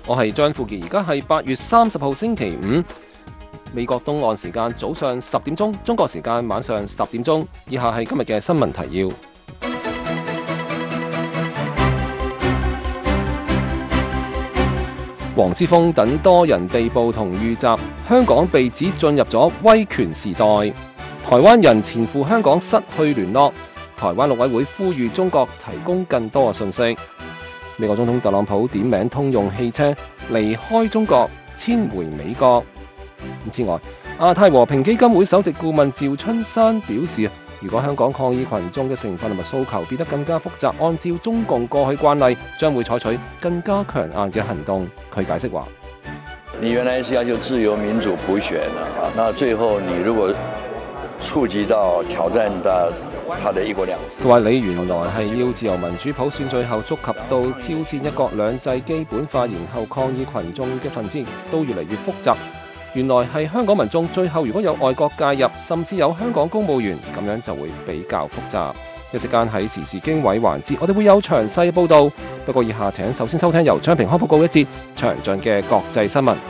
我係張富傑，而家係8月30號星期五，美國東岸時間早上10點鐘，中國時間晚上10點鐘。以下係今日嘅新聞提要。黃之鋒等多人被捕同遇襲，香港被指進入咗威權時代。台灣人前赴香港失去聯絡，台灣陸委會呼籲中國提供更多嘅信息。美國總統特朗普點名通用汽車離開中國，遷回美國。此外，亞太和平基金會首席顧問趙春山表示，如果香港抗議群眾嘅成分同埋訴求變得更加複雜，按照中共過去慣例，將會採取更加強硬嘅行動。佢解釋話： 你原來是要求自由民主普選啊，那最後你如果觸及到挑戰到他的一國兩制。 佢話：你原來係要自由民主普選，最後觸及到挑戰一國兩制基本法，然後抗議群眾嘅分子都越嚟越複雜。原來係香港民眾，最後如果有外國介入，甚至有香港公務員，咁樣就會比較複雜。一時間喺時事經緯環節，我哋會有詳細報導。不過以下請首先收聽由張平康報告一節詳盡嘅國際新聞。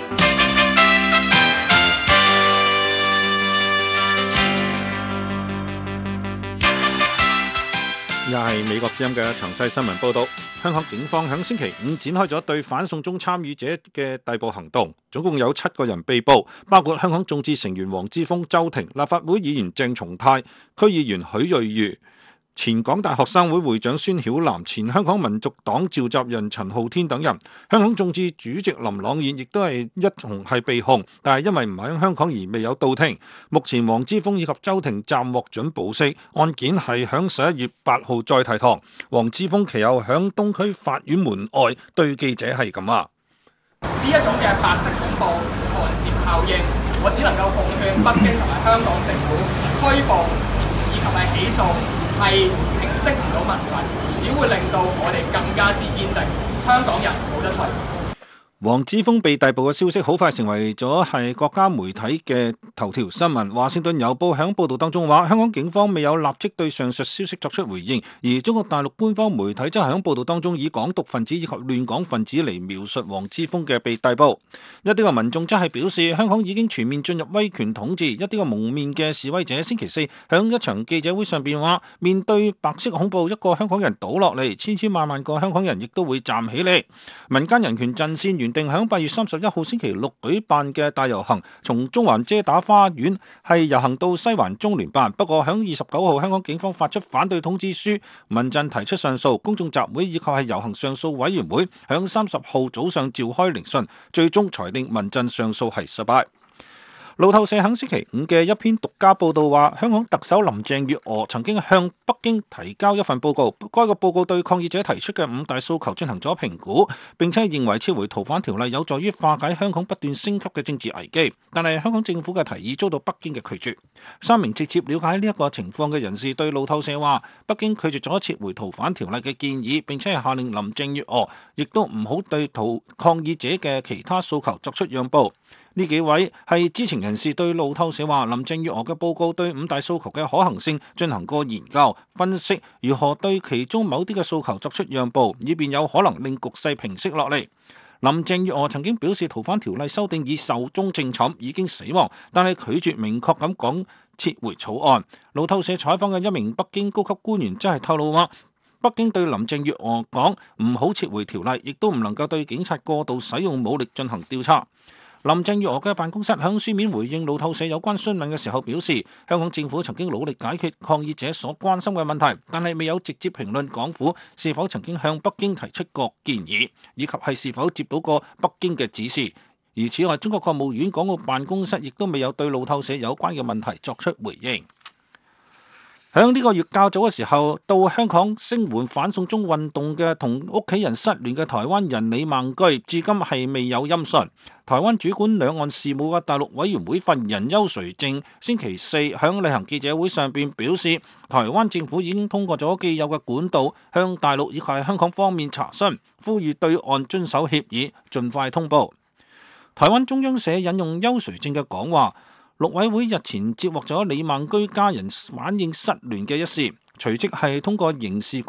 又係美國之音嘅詳細新聞報導。香港警方喺星期五展開咗對反送中參與者嘅逮捕行動，總共有7個人被捕，包括香港眾志成員黃之鋒、周庭、立法會議員鄭松泰、區議員許瑞瑜、前港大學生會會長孫曉嵐、前香港民族黨召集人陳浩天等人。香港眾志主席林朗彥亦都係一同係被控，但係因為唔喺香港而未有到庭。目前黃之鋒以及周庭暫獲准保釋，案件係響11月8號再提堂。黃之鋒其後響東區法院門外對記者係咁話： 呢一種嘅白色恐怖、寒蟬效應，我只能夠奉勸北京同埋香港政府拘捕以及係起訴，係平息唔到民憤，只會令到我哋更加之堅定。香港人冇得退。 黃之鋒被逮捕嘅消息好快成為咗係國家媒體嘅頭條新聞。華盛頓郵報響報道當中話，香港警方未有立即對上述消息作出回應，而中國大陸官方媒體則響報道當中以港獨分子以及亂港分子嚟描述黃之鋒嘅被逮捕。一啲嘅民眾則係表示，香港已經全面進入威權統治。一啲嘅蒙面嘅示威者星期四響一場記者會上邊話，面對白色恐怖，一個香港人倒落嚟，千千萬萬個香港人亦都會站起嚟。民間人權陣線原定響8月31號星期六舉辦嘅大遊行，從中環遮打花園係遊行到西環中聯辦。不過響29號，香港警方發出反對通知書，民陣提出上訴，公眾集會以及係遊行上訴委員會響30號早上召開聆訊，最終裁定民陣上訴係失敗。路透社喺星期五嘅一篇獨家報道話，香港特首林鄭月娥曾經向北京提交一份報告，該個報告對抗議者提出嘅5大訴求進行咗評估，並且認為撤回逃犯條例有助於化解香港不斷升級嘅政治危機。但係香港政府嘅提議遭到北京嘅拒絕。3名直接了解呢一個情況嘅人士對路透社話，北京拒絕咗撤回逃犯條例嘅建議，並且係下令林鄭月娥亦都唔好對抗議者嘅其他訴求作出讓步。呢幾位係知情人士對路透社話，林鄭月娥嘅報告對5大訴求嘅可行性進行過研究，分析如何對其中某啲嘅訴求作出讓步，以便有可能令局勢平息落嚟。林鄭月娥曾經表示，逃犯條例修訂已壽終正寢，已經死亡，但係拒絕明確咁講撤回草案。路透社採訪嘅一名北京高級官員真係透露話，北京對林鄭月娥講唔好撤回條例，亦都唔能夠對警察過度使用武力進行調查。林鄭月娥嘅辦公室向書面回應路透社有關詢問嘅時候表示，香港政府曾經努力解決抗議者所關心嘅問題，但係未有直接評論港府是否曾經向北京提出過建議，以及係是否接到過北京嘅指示。而此外，中國國務院港澳辦公室亦都未有對路透社有關嘅問題作出回應。喺呢個月較早嘅時候，到香港聲援反送中運動嘅同屋企人失聯嘅台灣人李孟居，至今係未有音訊。台灣主管兩岸事務嘅大陸委員會發言人邱垂正星期四響例行記者會上邊表示，台灣政府已經通過咗既有嘅管道向大陸以及香港方面查詢，呼籲對岸遵守協議，盡快通報。台灣中央社引用邱垂正嘅講話，陸委會日前接獲咗李孟居家人反映失聯嘅一事，隨即係通過刑事局、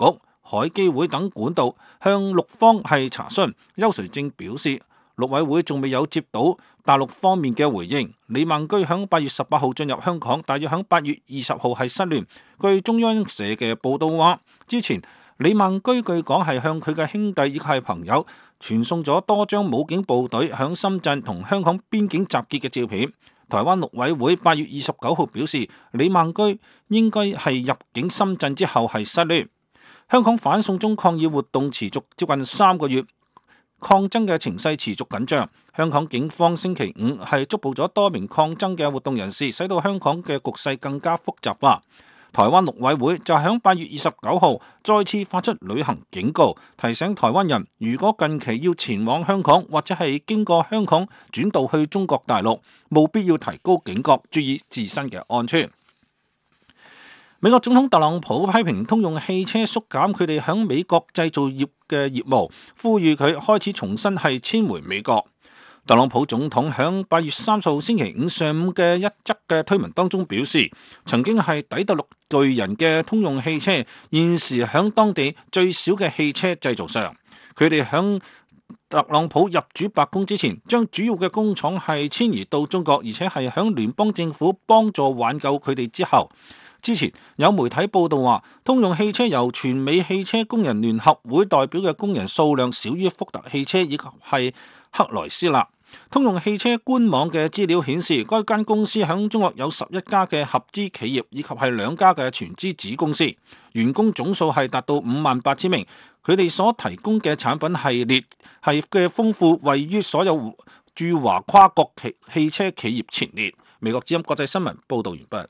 海基會等管道向陸方係查詢。邱垂正表示，陸委會仲未有接到大陸方面嘅回應。李孟居響8月18號進入香港，大約響8月20號係失聯。據中央社嘅報道話，之前李孟居據講係向佢嘅兄弟以及係朋友傳送咗多張武警部隊響深圳同香港邊境集結嘅照片。台灣陸委會8月29號表示，李孟居應該係入境深圳之後係失聯。香港反送中抗議活動持續接近3個月。抗爭嘅情勢持續緊張，香港警方星期五係捉捕咗多名抗爭嘅活動人士，使到香港嘅局勢更加複雜化。台灣陸委會就喺8月29號再次發出旅行警告，提醒台灣人如果近期要前往香港或者係經過香港轉道去中國大陸，務必要提高警覺，注意自身嘅安全。美國總統特朗普批評通用汽車縮減佢哋響美國製造業嘅業務，呼籲佢開始重新係遷回美國。特朗普總統響8月30號星期五上午嘅一則嘅推文當中表示，曾經係底特律巨人嘅通用汽車，現時響當地最小嘅汽車製造商。佢哋響特朗普入主白宮之前，將主要嘅工廠係遷移到中國，而且係響聯邦政府幫助挽救佢哋之後。之前有媒體報道話，通用汽車由全美汽車工人聯合會代表嘅工人數量少於福特汽車以及係克萊斯勒。通用汽車官網嘅資料顯示，該間公司響中國有11家嘅合資企業以及係2家嘅全資子公司，員工總數係達到58,000名。佢哋所提供嘅產品系列係嘅豐富，位於所有駐華跨國汽車企業前列。美國之音國際新聞報道完畢。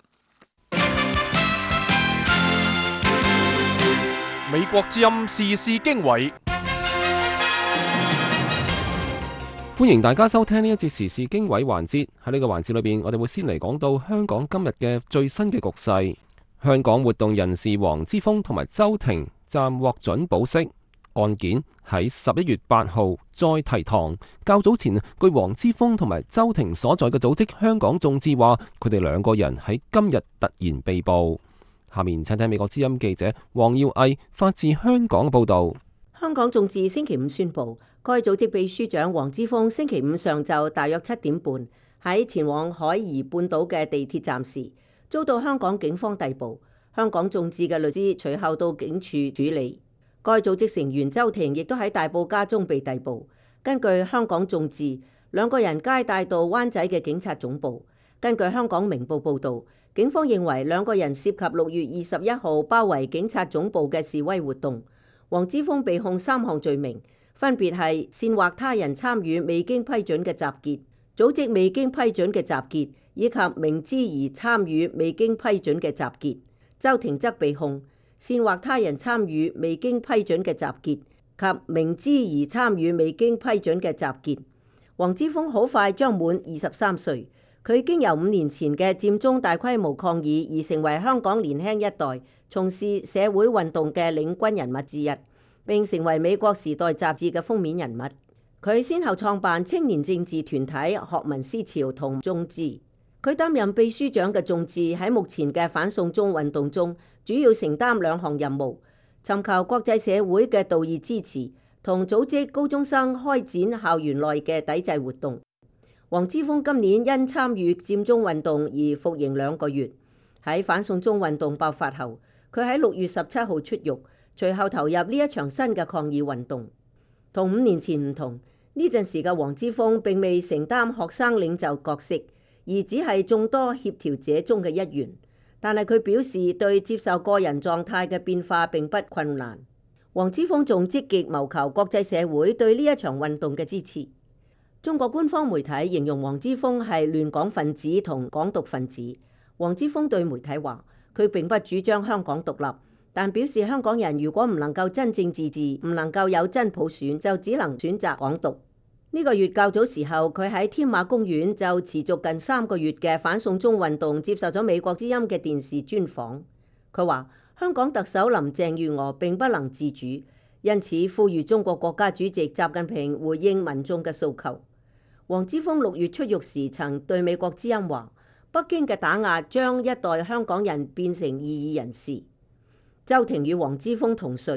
美國之音時事經緯， 歡迎大家收聽呢一節時事經緯環節。喺呢個環節裏邊，我哋會先嚟講到香港今日嘅最新嘅局勢。香港活動人士黃之鋒同埋周庭暫獲准保釋，案件喺11月8號再提堂。較早前，據黃之鋒同埋周庭所在嘅組織香港眾志話，佢哋2個人喺今日突然被捕。下面請睇美國之音記者黃耀毅發自香港嘅報道。 香港眾志星期五宣布，該組織秘書長黃之鋒星期五上晝大約7點半喺前往海怡半島嘅地鐵站時，遭到香港警方逮捕。香港眾志嘅律師隨後到警署處理。該組織成員周庭亦都喺大埔家中被逮捕。根據香港眾志，2個人皆帶到灣仔嘅警察總部。根據香港明報報導，警方認為2個人涉及6月21號包圍警察總部嘅示威活動。黃之鋒被控3項罪名，分別係煽惑他人參與未經批准嘅集結、組織未經批准嘅集結，以及明知而參與未經批准嘅集結。周庭則被控煽惑他人參與未經批准嘅集結及明知而參與未經批准嘅集結。黃之鋒好快將滿23歲。佢已經由5年前嘅佔中大規模抗議而成為香港年輕一代從事社會運動嘅領軍人物之一，並成為美國時代雜誌嘅封面人物。佢先後創辦青年政治團體學民思潮同眾志。佢擔任秘書長嘅眾志喺目前嘅反送中運動中，主要承擔2項任務：尋求國際社會嘅道義支持，同組織高中生開展校園內嘅抵制活動。黃之鋒今年因參與佔中運動而服刑2個月。喺反送中運動爆發後，佢喺6月17號出獄，隨後投入呢一場新嘅抗議運動。同5年前唔同，呢陣時嘅黃之鋒並未承擔學生領袖角色，而只係眾多協調者中嘅一員。但係佢表示對接受個人狀態嘅變化並不困難。黃之鋒仲積極謀求國際社會對呢一場運動嘅支持。中國官方媒體形容黃之鋒係亂港分子同港獨分子。黃之鋒對媒體話，佢並不主張香港獨立，但表示香港人如果唔能夠真正自治，唔能夠有真普選，就只能選擇港獨。呢個月較早時候，佢喺添馬公園就持續近3個月嘅反送中運動接受咗美國之音嘅電視專訪。佢話香港特首林鄭月娥並不能自主，因此呼籲中國國家主席習近平回應民眾嘅訴求。黃之鋒6月出獄時曾對美國之音話，北京嘅打壓將一代香港人變成異議人士。周庭與黃之鋒同歲，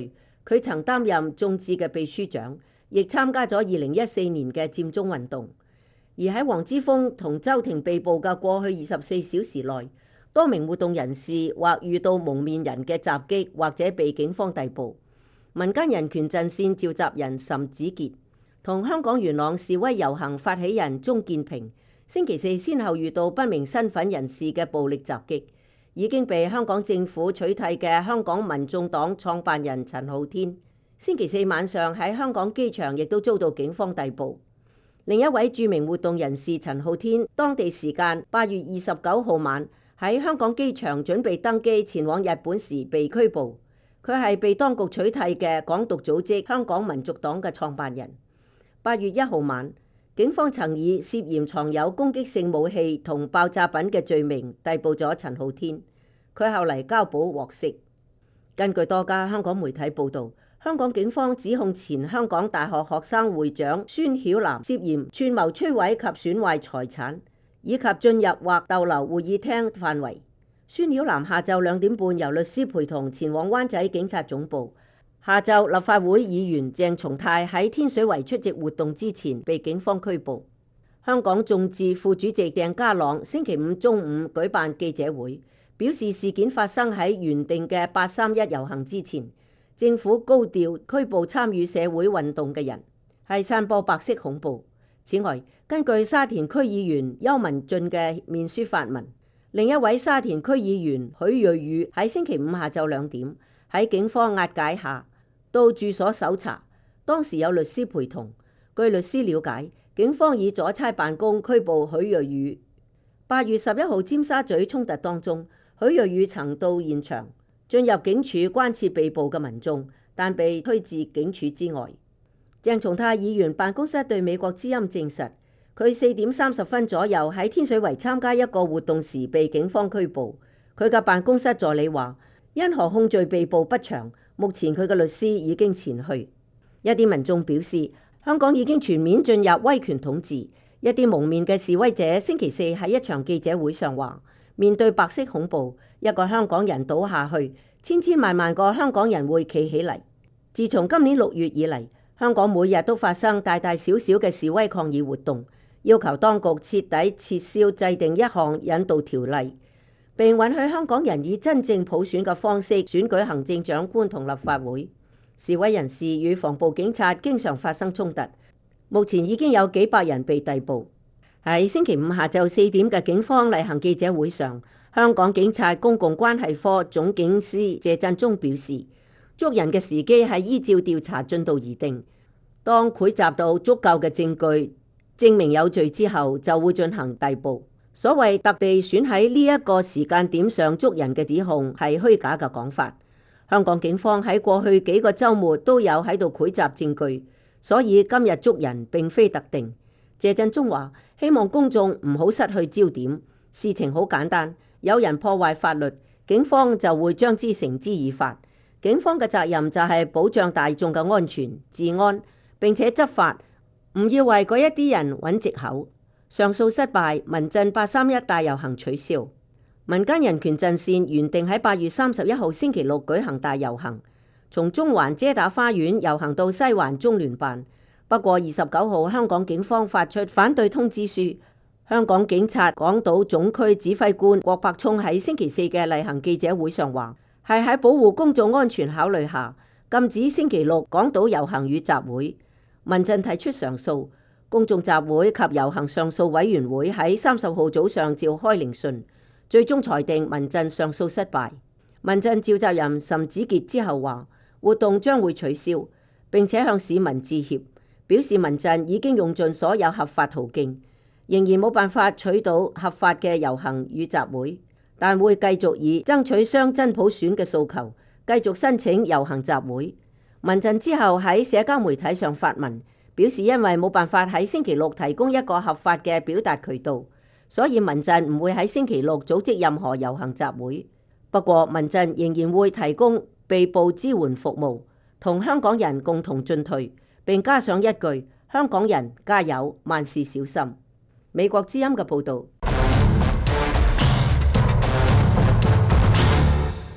佢曾擔任眾志嘅秘書長，亦參加咗2014年嘅佔中運動。而喺黃之鋒同周庭被捕嘅過去24小時內，多名活動人士或遇到蒙面人嘅襲擊，或者被警方逮捕。民間人權陣線召集人岑子傑同香港元朗示威遊行發起人鍾建平，星期四先後遇到不明身份人士嘅暴力襲擊。已經被香港政府取締嘅香港民眾黨創辦人陳浩天，星期四晚上喺香港機場亦都遭到警方逮捕。另一位著名活動人士陳浩天，當地時間8月29號晚喺香港機場準備登機前往日本時被拘捕。佢係被當局取締嘅港獨組織香港民族黨嘅創辦人。8月1號晚，警方曾以涉嫌藏有攻擊性武器同爆炸品嘅罪名逮捕咗陳浩天，佢後嚟交保獲釋。根據多家香港媒體報導，香港警方指控前香港大學學生會長孫曉嵐涉嫌串謀摧毀及損壞財產，以及進入或逗留會議廳範圍。孫曉嵐下晝2點半由律師陪同前往灣仔警察總部。下晝立法會議員鄭松泰喺天水圍出席活動之前被警方拘捕。香港眾志副主席鄭家朗星期五中午舉辦記者會，表示事件發生喺原定嘅831遊行之前，政府高調拘捕參與社會運動嘅人，係散播白色恐怖。此外，根據沙田區議員邱文俊嘅面書發文，另一位沙田區議員許瑞宇喺星期五下晝2點喺警方押解下到住所搜查，當時有律師陪同。據律師了解，警方以阻差辦公拘捕許瑞宇。8月11號尖沙咀衝突當中，許瑞宇曾到現場進入警署關切被捕嘅民眾，但被推至警署之外。鄭松泰議員辦公室對美國之音證實，佢4點30分左右喺天水圍參加一個活動時被警方拘捕。佢嘅辦公室助理話，因何控罪被捕不詳，目前佢嘅律師已經前去。一啲民眾表示，香港已經全面進入威權統治。一啲蒙面嘅示威者星期四喺一場記者會上話，面對白色恐怖，一個香港人倒下去，千千萬萬個香港人會企起嚟。自從今年6月以嚟，香港每日都發生大大小小嘅示威抗議活動，要求當局徹底撤銷制定一項引渡條例，並允許香港人以真正普選嘅方式選舉行政長官同立法會。示威人士與防暴警察經常發生衝突，目前已經有幾百人被逮捕。喺星期五下晝4點嘅警方例行記者會上，香港警察公共關係科總警司謝振中表示，捉人嘅時機係依照調查進度而定，當匯集到足夠嘅證據證明有罪之後，就會進行逮捕。所謂特地選喺呢一個時間點上捉人嘅指控係虛假嘅講法。香港警方喺過去幾個週末都有喺度匯集證據，所以今日捉人並非特定。謝振中話，希望公眾唔好失去焦點，事情好簡單，有人破壞法律，警方就會將之繩之以法。警方嘅責任就係保障大眾嘅安全治安，並且執法，唔要為嗰一啲人揾藉口。上訴失敗，民陣831大遊行取消。民間人權陣線原定喺8月31號星期六舉行大遊行，從中環遮打花園遊行到西環中聯辦。不過29號香港警方發出反對通知書。香港警察港島總區指揮官郭伯聰喺星期四嘅例行記者會上話，係喺保護公眾安全考慮下，禁止星期六港島遊行與集會。民陣提出上訴，公眾集會及遊行上訴委員會喺30號早上召開聆訊，最終裁定民陣上訴失敗。民陣召集人岑子傑之後話，活動將會取消，並且向市民致歉，表示民陣已經用盡所有合法途徑，仍然冇辦法取到合法嘅遊行與集會，但會繼續以爭取雙真普選嘅訴求，繼續申請遊行集會。民陣之後喺社交媒體上發文，表示因為冇辦法喺星期六提供一個合法嘅表達渠道，所以民陣唔會喺星期六組織任何遊行集會。不過民陣仍然會提供被捕支援服務，同香港人共同進退，並加上一句：香港人加油，萬事小心。美國之音嘅報導。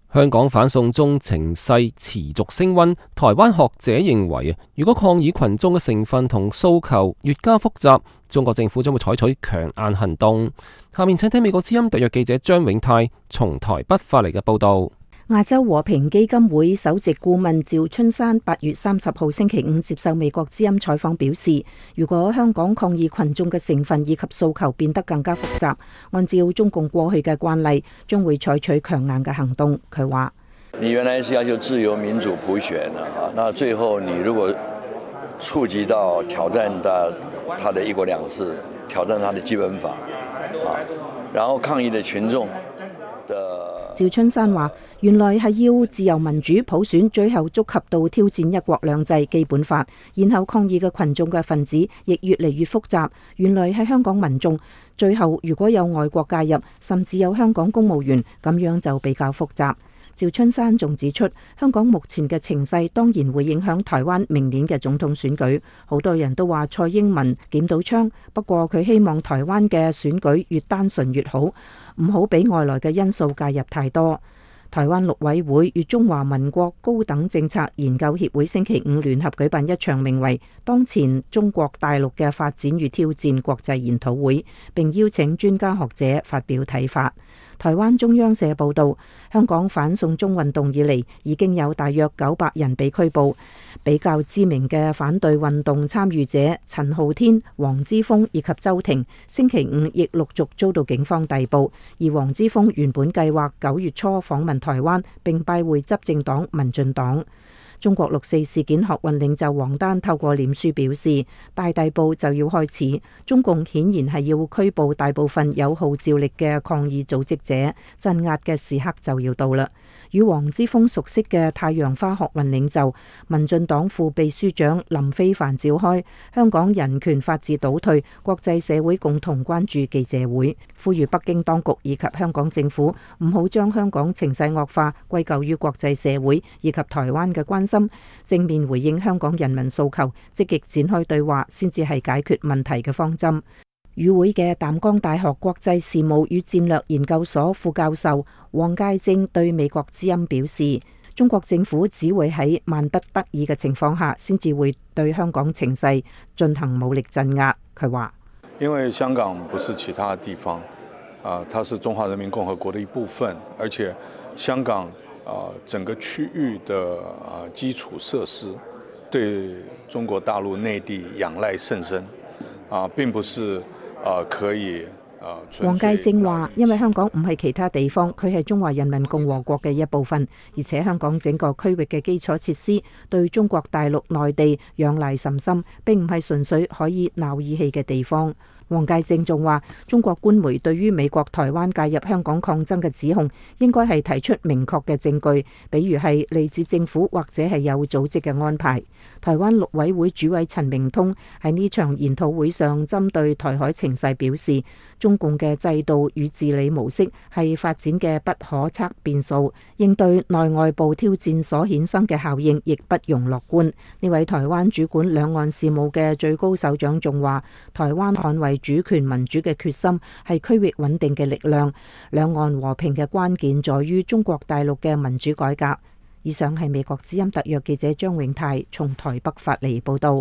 香港反送中情勢持續升溫，台灣學者認為如果抗議群眾嘅成分同訴求越加複雜，中國政府將會採取強硬行動。下面請聽美國之音特約記者張永泰從台北發嚟嘅報道。 亞洲和平基金會首席顧問趙春山8月30號星期五接受美國之音採訪表示，如果香港抗議群眾嘅成分以及訴求變得更加複雜，按照中共過去嘅慣例，將會採取強硬嘅行動。佢話： 你原來是要求自由民主普選啊，那最後你如果觸及到挑戰到他的一國兩制，挑戰他的基本法啊，然後抗議的群眾的。 趙春山話：原來係要自由民主普選，最後觸及到挑戰一國兩制基本法，然後抗議嘅群眾嘅分子亦越嚟越複雜。原來係香港民眾，最後如果有外國介入，甚至有香港公務員，咁樣就比較複雜。趙春山仲指出，香港目前嘅情勢當然會影響台灣明年嘅總統選舉。好多人都話蔡英文撿到槍，不過佢希望台灣嘅選舉越單純越好，唔好俾外來嘅因素介入太多。台灣陸委會與中華民國高等政策研究協會星期五聯合舉辦一場名為《當前中國大陸嘅發展與挑戰》國際研討會，並邀請專家學者發表睇法。台灣中央社報道，香港反送中運動以嚟已經有大約900人被拘捕。比較知名嘅反對運動參與者陳浩天、黃之鋒以及周庭，星期五亦陸續遭到警方逮捕。而黃之鋒原本計劃9月初訪問台灣，並拜會執政黨民進黨。中國6·4事件學運領袖王丹透過臉書表示，大逮捕就要開始，中共顯然係要拘捕大部分有號召力嘅抗議組織者，鎮壓嘅時刻就要到啦。與黃之鋒熟悉嘅太陽花學運領袖、民進黨副秘書長林飛帆召開香港人權法治倒退，國際社會共同關注記者會，呼籲北京當局以及香港政府唔好將香港情勢惡化歸咎於國際社會以及台灣嘅關心，正面回應香港人民訴求，積極展開對話，先至係解決問題嘅方針。與會嘅淡江大學國際事務與戰略研究所副教授黃介正對美國之音表示，中國政府只會喺萬不得已嘅情況下，先至會對香港情勢進行武力鎮壓。佢話： 因為香港不是其他地方，它是中華人民共和國的一部分，而且香港整個區域的基礎設施對中國大陸內地仰賴甚深，並不是可以。 黃介正話：因為香港唔係其他地方，佢係中華人民共和國嘅一部分，而且香港整個區域嘅基礎設施對中國大陸內地仰賴甚深，並唔係純粹可以鬧義氣嘅地方。黃介正仲話：中國官媒對於美國台灣介入香港抗爭嘅指控，應該係提出明確嘅證據，比如係嚟自政府或者係有組織嘅安排。台灣陸委會主委陳明通喺呢場研討會上針對台海情勢表示，中共嘅制度與治理模式係發展嘅不可測變數，應對內外部挑戰所衍生嘅效應亦不容樂觀。呢位台灣主管兩岸事務嘅最高首長仲話：台灣捍衛主權民主嘅決心係區域穩定嘅力量，兩岸和平嘅關鍵在於中國大陸嘅民主改革。以上係美國之音特約記者張永泰從台北發嚟報道。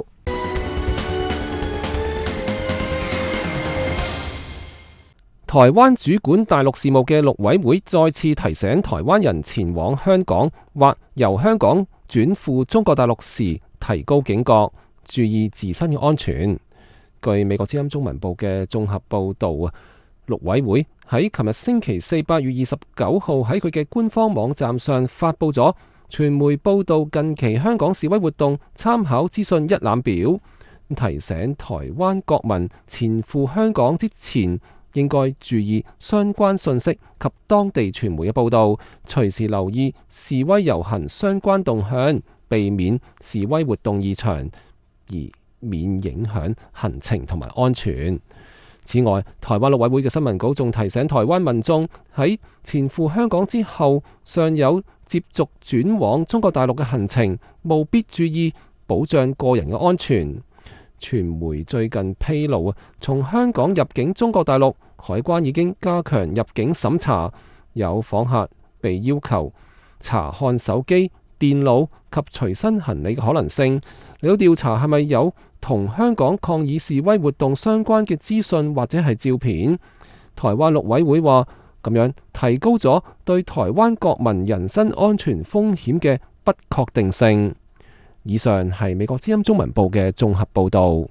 台灣主管大陸事務嘅陸委會再次提醒台灣人前往香港或由香港轉赴中國大陸時提高警覺，注意自身嘅安全。據美國之音中文部嘅綜合報導啊，陸委會喺琴日星期4 8月29號喺佢嘅官方網站上發布咗傳媒報導近期香港示威活動參考資訊一覽表，提醒台灣國民前赴香港之前應該注意相關信息及當地傳媒嘅報導，隨時留意示威遊行相關動向，避免示威活動異常，而免影響行程同埋安全。此外，台灣陸委會嘅新聞稿仲提醒台灣民眾喺前赴香港之後，尚有接續轉往中國大陸嘅行程，務必注意保障個人嘅安全。傳媒最近披露從香港入境中國大陸，海關已經加強入境審查，有訪客被要求查看手機、電腦及隨身行李嘅可能性，嚟到調查係咪有同香港抗議示威活動相關嘅資訊或者係照片。台灣陸委會話，咁樣提高咗對台灣國民人身安全風險嘅不確定性。以上係美國之音中文部嘅綜合報導。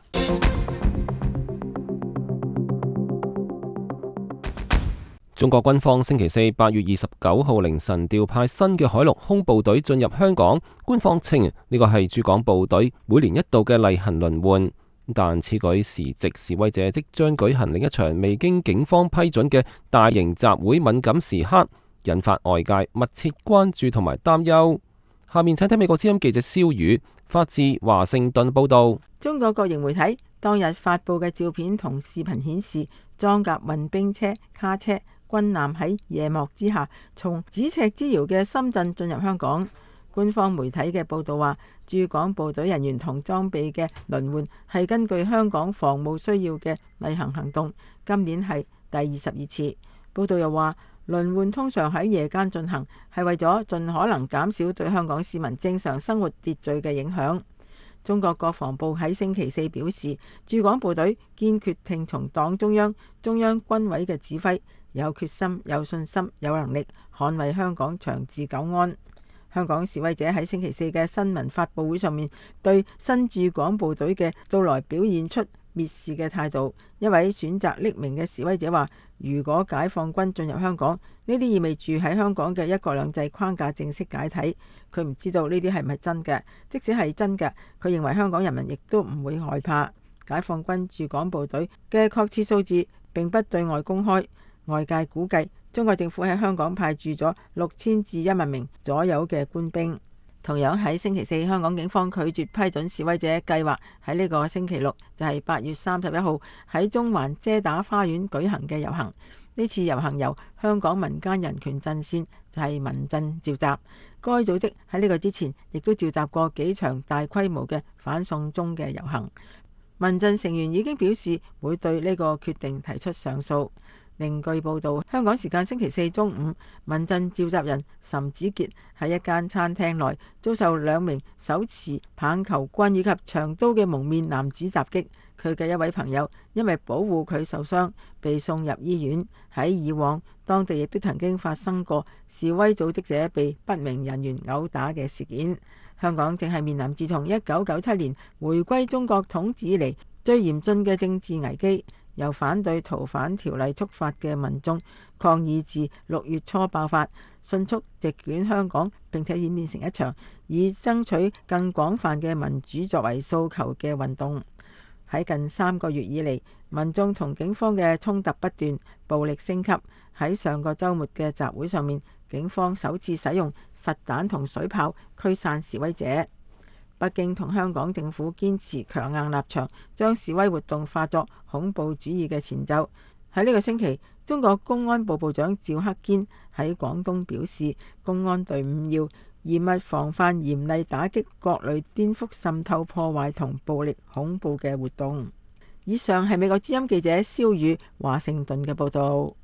中國軍方星期四8月29號凌晨調派新嘅海陸空部隊進入香港，官方稱呢個係駐港部隊每年一度嘅例行輪換。但此舉時值示威者即將舉行另一場未經警方批准嘅大型集會敏感時刻，引發外界密切關注同埋擔憂。下面請睇美國之音記者蕭宇發自華盛頓報道。 中國國營媒體當日發布嘅照片同視頻顯示，裝甲運兵車、卡車、軍艦喺夜幕之下，從咫尺之遙嘅深圳進入香港。官方媒體嘅報道話，駐港部隊人員同裝備嘅輪換係根據香港防務需要嘅例行行動，今年係第22次。報道又話，輪換通常喺夜間進行，係為咗盡可能減少對香港市民正常生活秩序嘅影響。中國國防部喺星期四表示，駐港部隊堅決聽從黨中央、中央軍委嘅指揮，有決心、有信心、有能力捍衛香港長治久安。香港示威者喺星期四嘅新聞發佈會上面，對新駐港部隊嘅到來表現出蔑視嘅態度。一位選擇匿名嘅示威者話，如果解放軍進入香港，呢啲意味住喺香港嘅一國兩制框架正式解體。佢唔知道呢啲係咪真嘅，即使係真嘅，佢認為香港人民亦都唔會害怕。解放軍駐港部隊嘅確切數字並不對外公開，外界估計中國政府喺香港派駐咗6000至1萬名左右嘅官兵。同樣喺星期四，香港警方拒絕批准示威者計劃喺呢個星期六，就係8月31號喺中環遮打花園舉行嘅遊行。呢次遊行由香港民間人權陣線，就係民陣召集。該組織喺呢個之前亦都召集過幾場大規模嘅反送中嘅遊行。民陣成員已經表示會對呢個決定提出上訴。另據報道，香港時間星期四中午，民陣召集人岑子傑喺一間餐廳內遭受2名手持棒球棍以及長刀嘅蒙面男子襲擊，佢嘅一位朋友因為保護佢受傷，被送入醫院。喺以往，當地亦都曾經發生過示威組織者被不明人員毆打嘅事件。香港正係面臨自從1997年回歸中國統治以嚟最嚴峻嘅政治危機。由反對逃犯條例觸發嘅民眾抗議自6月初爆發，迅速席捲香港，並且演變成一場以爭取更廣泛嘅民主作為訴求嘅運動。喺近3個月以嚟，民眾同警方嘅衝突不斷，暴力升級。喺上個週末嘅集會上面，警方首次使用實彈同水炮驅散示威者。北京同香港政府堅持強硬立場，將示威活動化作恐怖主義嘅前奏。喺呢個星期，中國公安部部長趙克堅喺廣東表示，公安隊伍要嚴密防範、嚴厲打擊各類顛覆、滲透、破壞同暴力恐怖嘅活動。以上係美國之音記者蕭宇華盛頓嘅報道。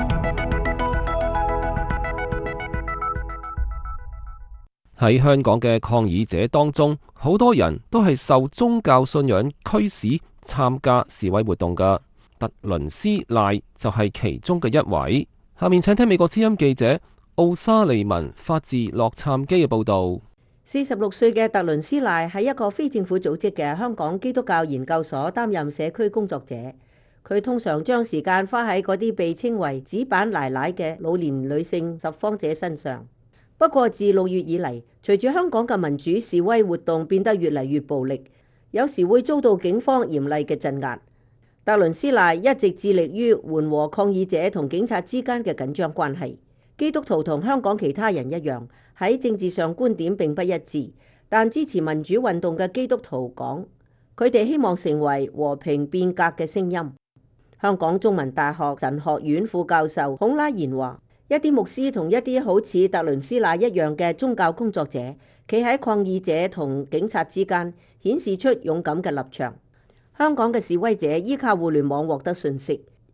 喺香港嘅抗議者當中，好多人都係受宗教信仰驅使參加示威活動嘅。特倫斯賴就係其中嘅一位。下面請聽美國之音記者奧沙利文發自洛杉磯嘅報導。 46歲嘅特倫斯賴喺一個非政府組織嘅香港基督教研究所擔任社區工作者。佢通常將時間花喺嗰啲被稱為紙板奶奶嘅老年女性拾荒者身上。不過自6月以嚟，隨住香港嘅民主示威活動變得越嚟越暴力，有時會遭到警方嚴厲嘅鎮壓。特倫斯賴一直致力於緩和抗議者同警察之間嘅緊張關係。基督徒同香港其他人一樣，喺政治上觀點並不一致，但支持民主運動嘅基督徒講，佢哋希望成為和平變革嘅聲音。香港中文大學神學院副教授孔拉賢話，一啲牧師同一啲好似特倫斯賴一樣嘅宗教工作者，企喺抗議者同警察之間，顯示出勇敢嘅立場。香港嘅示威者依靠互聯網獲得訊息，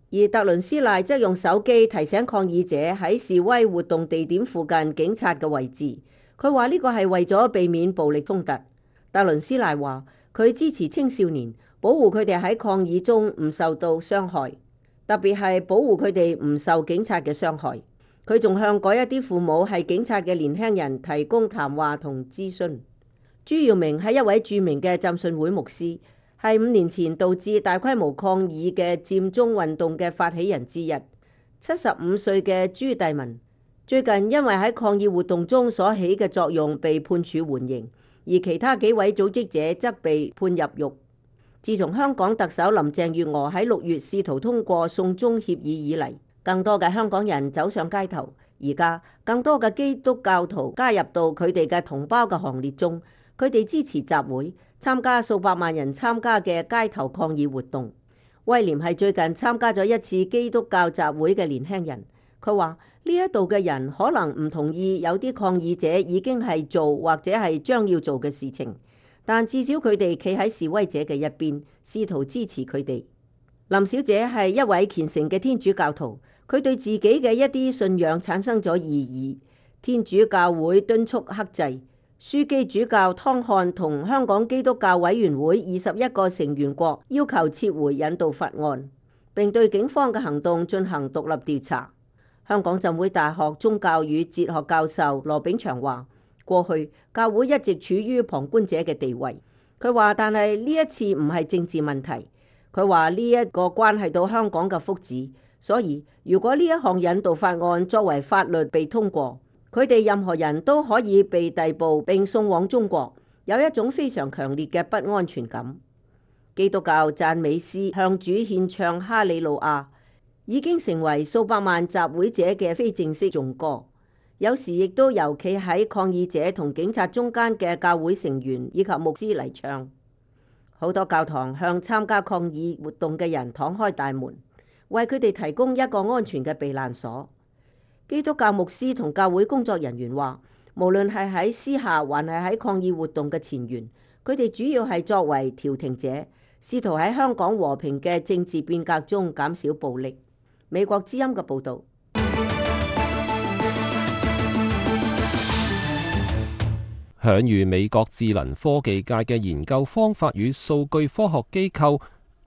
而特倫斯賴則用手機提醒抗議者喺示威活動地點附近警察嘅位置。佢話呢個係為咗避免暴力衝突。特倫斯賴話佢支持青少年，保護佢哋喺抗議中唔受到傷害，特別係保護佢哋唔受警察嘅傷害。佢仲向嗰一啲父母係警察嘅年輕人提供談話同諮詢。朱耀明係一位著名嘅浸信會牧師，係5年前導致大規模抗議嘅佔中運動嘅發起人之一。75歲嘅朱棣文最近因為喺抗議活動中所起嘅作用被判處緩刑，而其他幾位組織者則被判入獄。自從香港特首林鄭月娥喺6月試圖通過送中協議以嚟，更多嘅香港人走上街頭。而家更多嘅基督教徒加入到佢哋嘅同胞嘅行列中，佢哋支持集會，參加數百萬人參加嘅街頭抗議活動。威廉係最近參加咗一次基督教集會嘅年輕人，佢話呢一度嘅人可能唔同意有啲抗議者已經係做或者係將要做嘅事情，但至少佢哋企喺示威者嘅一邊，試圖支持佢哋。林小姐係一位虔誠嘅天主教徒，佢對自己嘅一啲信仰產生咗異議。天主教會敦促克制。樞機主教湯漢同香港基督教委員會21個成員國要求撤回引渡法案，並對警方嘅行動進行獨立調查。香港浸會大學宗教與哲學教授羅炳祥話：過去教會一直處於旁觀者嘅地位。佢話，但係呢一次唔係政治問題。佢話呢一個關係到香港嘅福祉，所以如果呢一項引渡法案作為法律被通過，佢哋任何人都可以被逮捕並送往中國，有一種非常強烈嘅不安全感。基督教讚美詩向主獻唱哈利路亞已經成為數百萬集會者嘅非正式頌歌，有時亦都由企喺抗議者同警察中間嘅教會成員以及牧師嚟唱。好多教堂向參加抗議活動嘅人敞開大門，為佢哋提供一個安全嘅避難所。基督教牧師同教會工作人員話，無論係喺私下還係喺抗議活動嘅前緣，佢哋主要係作為調停者，試圖喺香港和平嘅政治變革中減少暴力。美國之音嘅報導。 享譽美國智能科技界嘅研究方法與數據科學機構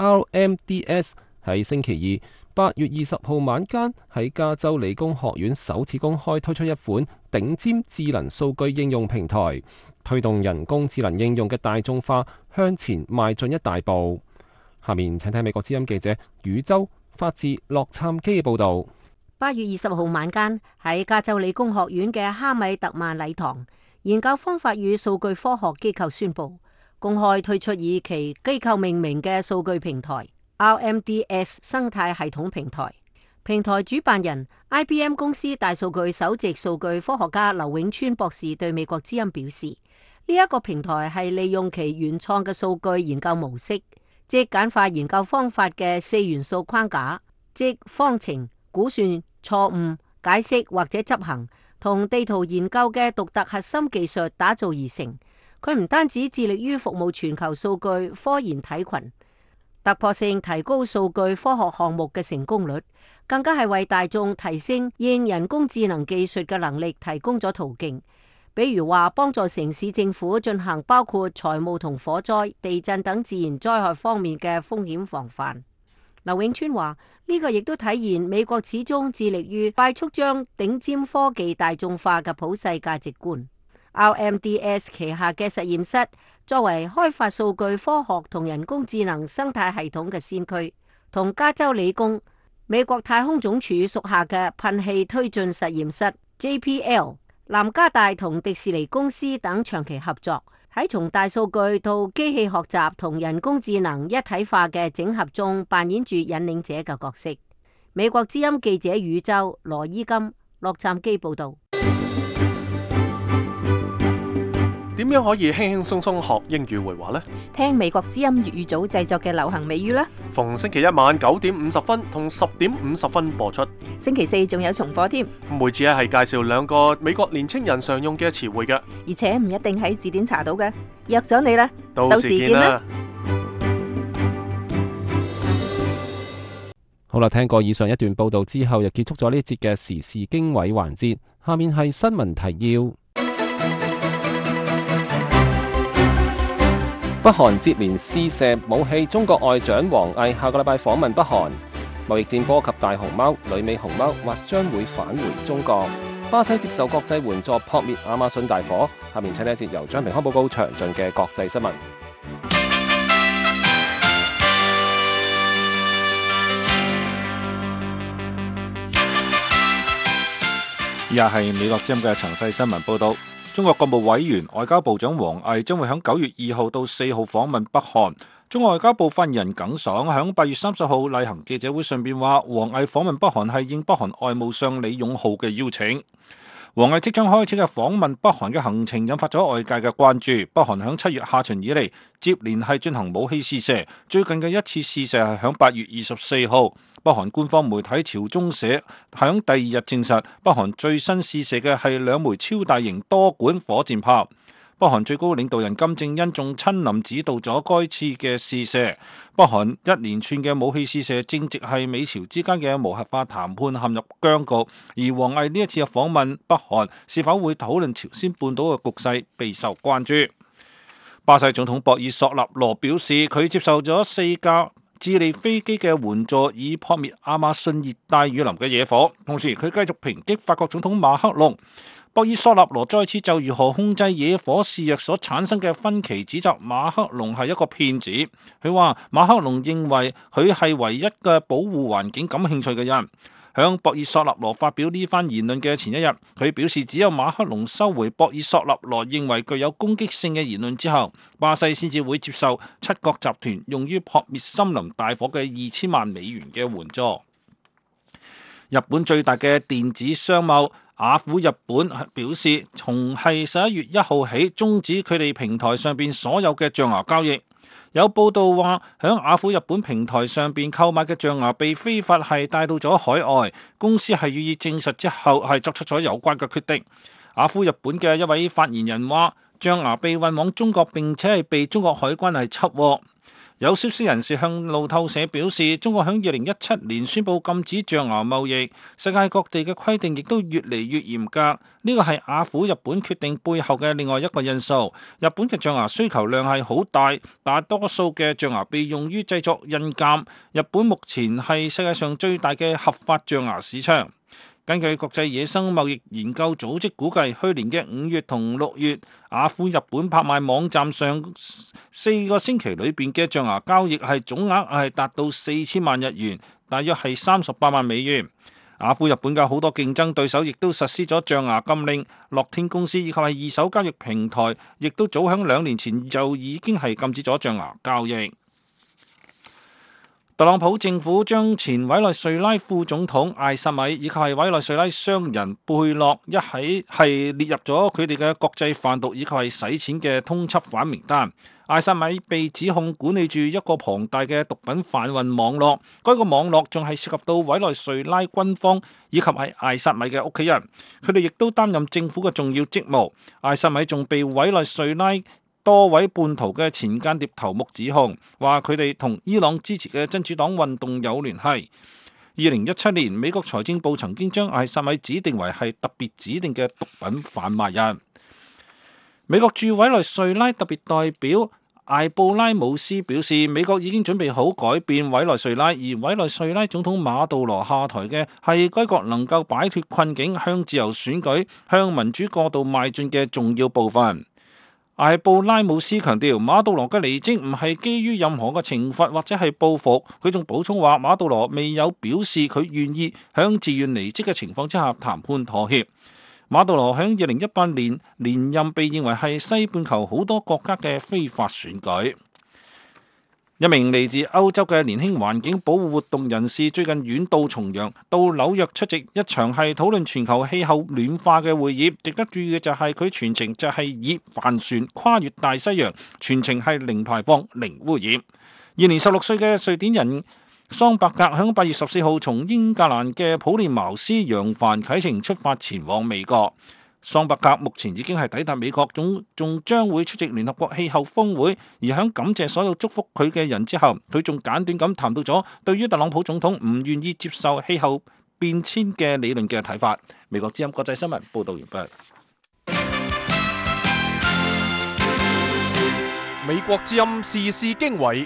RMDS 喺星期二8月20號晚間喺加州理工學院首次公開推出一款頂尖智能數據應用平台，推動人工智能應用嘅大眾化向前邁進一大步。下面請睇美國之音記者宇宙發自洛杉磯嘅報導。 8月20號晚間喺加州理工學院嘅哈米特曼禮堂，研究方法與數據科學機構宣布公開推出以其機構命名嘅數據平台 RMDS 生態系統平台。平台主辦人 IBM 公司大數據首席數據科學家劉永川博士對美國之音表示，呢一個平台係利用其原創嘅數據研究模式，即簡化研究方法嘅4元素框架，即方程、估算、錯誤、解釋或者執行，同地圖研究嘅獨特核心技術打造而成。佢唔單止致力於服務全球數據科研體群，突破性提高數據科學項目嘅成功率，更加係為大眾提升應人工智能技術嘅能力提供咗途徑。比如話，幫助城市政府進行包括財務同火災、地震等自然災害方面嘅風險防範。劉永川話：呢個亦都體現美國始終致力於快速將頂尖科技大眾化嘅普世價值觀。RMDS 旗下嘅實驗室作為開發數據科學同人工智能生態系統嘅先驅，同加州理工、美國太空總署屬下嘅噴氣推進實驗室 JPL、南加大同迪士尼公司等長期合作，喺從大數據到機器學習同人工智能一體化嘅整合中扮演住引領者嘅角色。美國之音記者宇宙羅伊金洛杉磯報道。 點樣可以輕輕鬆鬆學英語會話呢？ 聽美國之音粵語組製作嘅流行美語啦。 逢星期一晚9點50分同10點50分播出。 星期四仲有重播添。 每次係介紹2個美國年青人常用嘅詞彙嘅， 而且唔一定喺字典查到嘅。約咗你啦， 到時見啦。 好啦，聽過以上一段報道之後，又結束咗呢節嘅時事經緯環節。下面係新聞提要。北韓接連試射武器，中國外長王毅下個禮拜訪問北韓。貿易戰波及大熊貓、旅美熊貓或將會返回中國。巴西接受國際援助撲滅亞馬遜大火。下面請呢一節由張平康報告詳盡嘅國際新聞。 以下係美國之音嘅詳細新聞報道。中國國務委員外交部長王毅將會喺9月2號到4號訪問北韓。中國外交部發言人耿爽喺8月30號例行記者會上邊話，王毅訪問北韓係應北韓外務相李勇浩嘅邀請。王毅即將開始嘅訪問北韓嘅行程引發咗外界嘅關注。北韓喺7月下旬以嚟接連係進行武器試射，最近嘅一次試射係喺8月24號。北韓官方媒體朝中社喺第2日證實，北韓最新試射嘅係2枚超大型多管火箭炮。北韓最高領導人金正恩仲親臨指導咗該次嘅試射。北韓一連串嘅武器試射正值係美朝之間嘅無核化談判陷入僵局，而王毅呢一次嘅訪問北韓是否會討論朝鮮半島嘅局勢備受關注。巴西總統博爾索納羅表示，佢接受咗4架智利飛機嘅援助，以撲滅亞馬遜熱帶雨林嘅野火，同時佢繼續抨擊法國總統馬克龍。博爾索納羅再次就如何控制野火肆虐所產生嘅分歧指責馬克龍係一個騙子。佢話馬克龍認為佢係唯一嘅保護環境感興趣嘅人。響博爾索納羅發表呢番言論嘅前一日，佢表示只有馬克龍收回博爾索納羅認為具有攻擊性嘅言論之後，巴西先至會接受7國集團用於撲滅森林大火嘅2000萬美元嘅援助。日本最大嘅電子商貿雅虎日本表示，從係11月1號起終止佢哋平台上邊所有嘅象牙交易。有報道話，響雅虎日本平台上邊購買嘅象牙被非法係帶到咗海外，公司係予以證實之後係作出咗有關嘅決定。雅虎日本嘅一位發言人話，象牙被運往中國並且係被中國海關係緝獲。有消息人士向路透社表示，中國響2017年宣布禁止象牙貿易，世界各地嘅規定亦都越嚟越嚴格。呢個係雅虎日本決定背後嘅另外一個因素。日本嘅象牙需求量係好大，大多數嘅象牙被用於製作印鑑。日本目前係世界上最大嘅合法象牙市場。根據國際野生貿易研究組織估計，去年嘅5月同6月，雅虎日本拍賣網站上4個星期裏邊嘅象牙交易係總額係達到4000萬日元，大約係38萬美元。雅虎日本嘅好多競爭對手亦都實施咗象牙禁令，樂天公司以及係二手交易平台，亦都早喺2年前就已經係禁止咗象牙交易。特朗普政府將前委內瑞拉副總統艾薩米以及係委內瑞拉商人貝洛一起係列入咗佢哋嘅國際販毒以及係洗錢嘅通緝犯名單。艾薩米被指控管理住一個龐大嘅毒品販運網絡，該個網絡仲係涉及到委內瑞拉軍方以及係艾薩米嘅屋企人，佢哋亦都擔任政府嘅重要職務。艾薩米仲被委內瑞拉多位叛徒嘅前間諜頭目指控，話佢哋同伊朗支持嘅真主黨運動有聯繫。2017年，美國財政部曾經將艾薩米指定為係特別指定嘅毒品販賣人。美國駐委內瑞拉特別代表艾布拉姆斯表示，美國已經準備好改變委內瑞拉，而委內瑞拉總統馬杜羅下台嘅係該國能夠擺脫困境、向自由選舉、向民主過渡邁進嘅重要部分。艾布拉姆斯強調，馬杜羅嘅離職唔係基於任何嘅懲罰或者係報復。佢仲補充話，馬杜羅未有表示佢願意響自願離職嘅情況之下談判妥協。馬杜羅響2018年連任被認為係西半球好多國家嘅非法選舉。一名嚟自歐洲嘅年輕環境保護活動人士最近遠渡重洋到紐約出席一場係討論全球氣候暖化嘅會議。值得注意嘅就係佢全程就係以帆船跨越大西洋，全程係零排放、零污染。現年16歲嘅瑞典人桑伯格響8月14號從英格蘭嘅普利茅斯揚帆啟程出發前往美國。 桑伯格目前已經係抵達美國，仲將會出席聯合國氣候峰會。而喺感謝所有祝福佢嘅人之後，佢仲簡短咁談到咗對於特朗普總統唔願意接受氣候變遷嘅理論嘅睇法。美國之音國際新聞報道完畢。 美國之音時事經緯，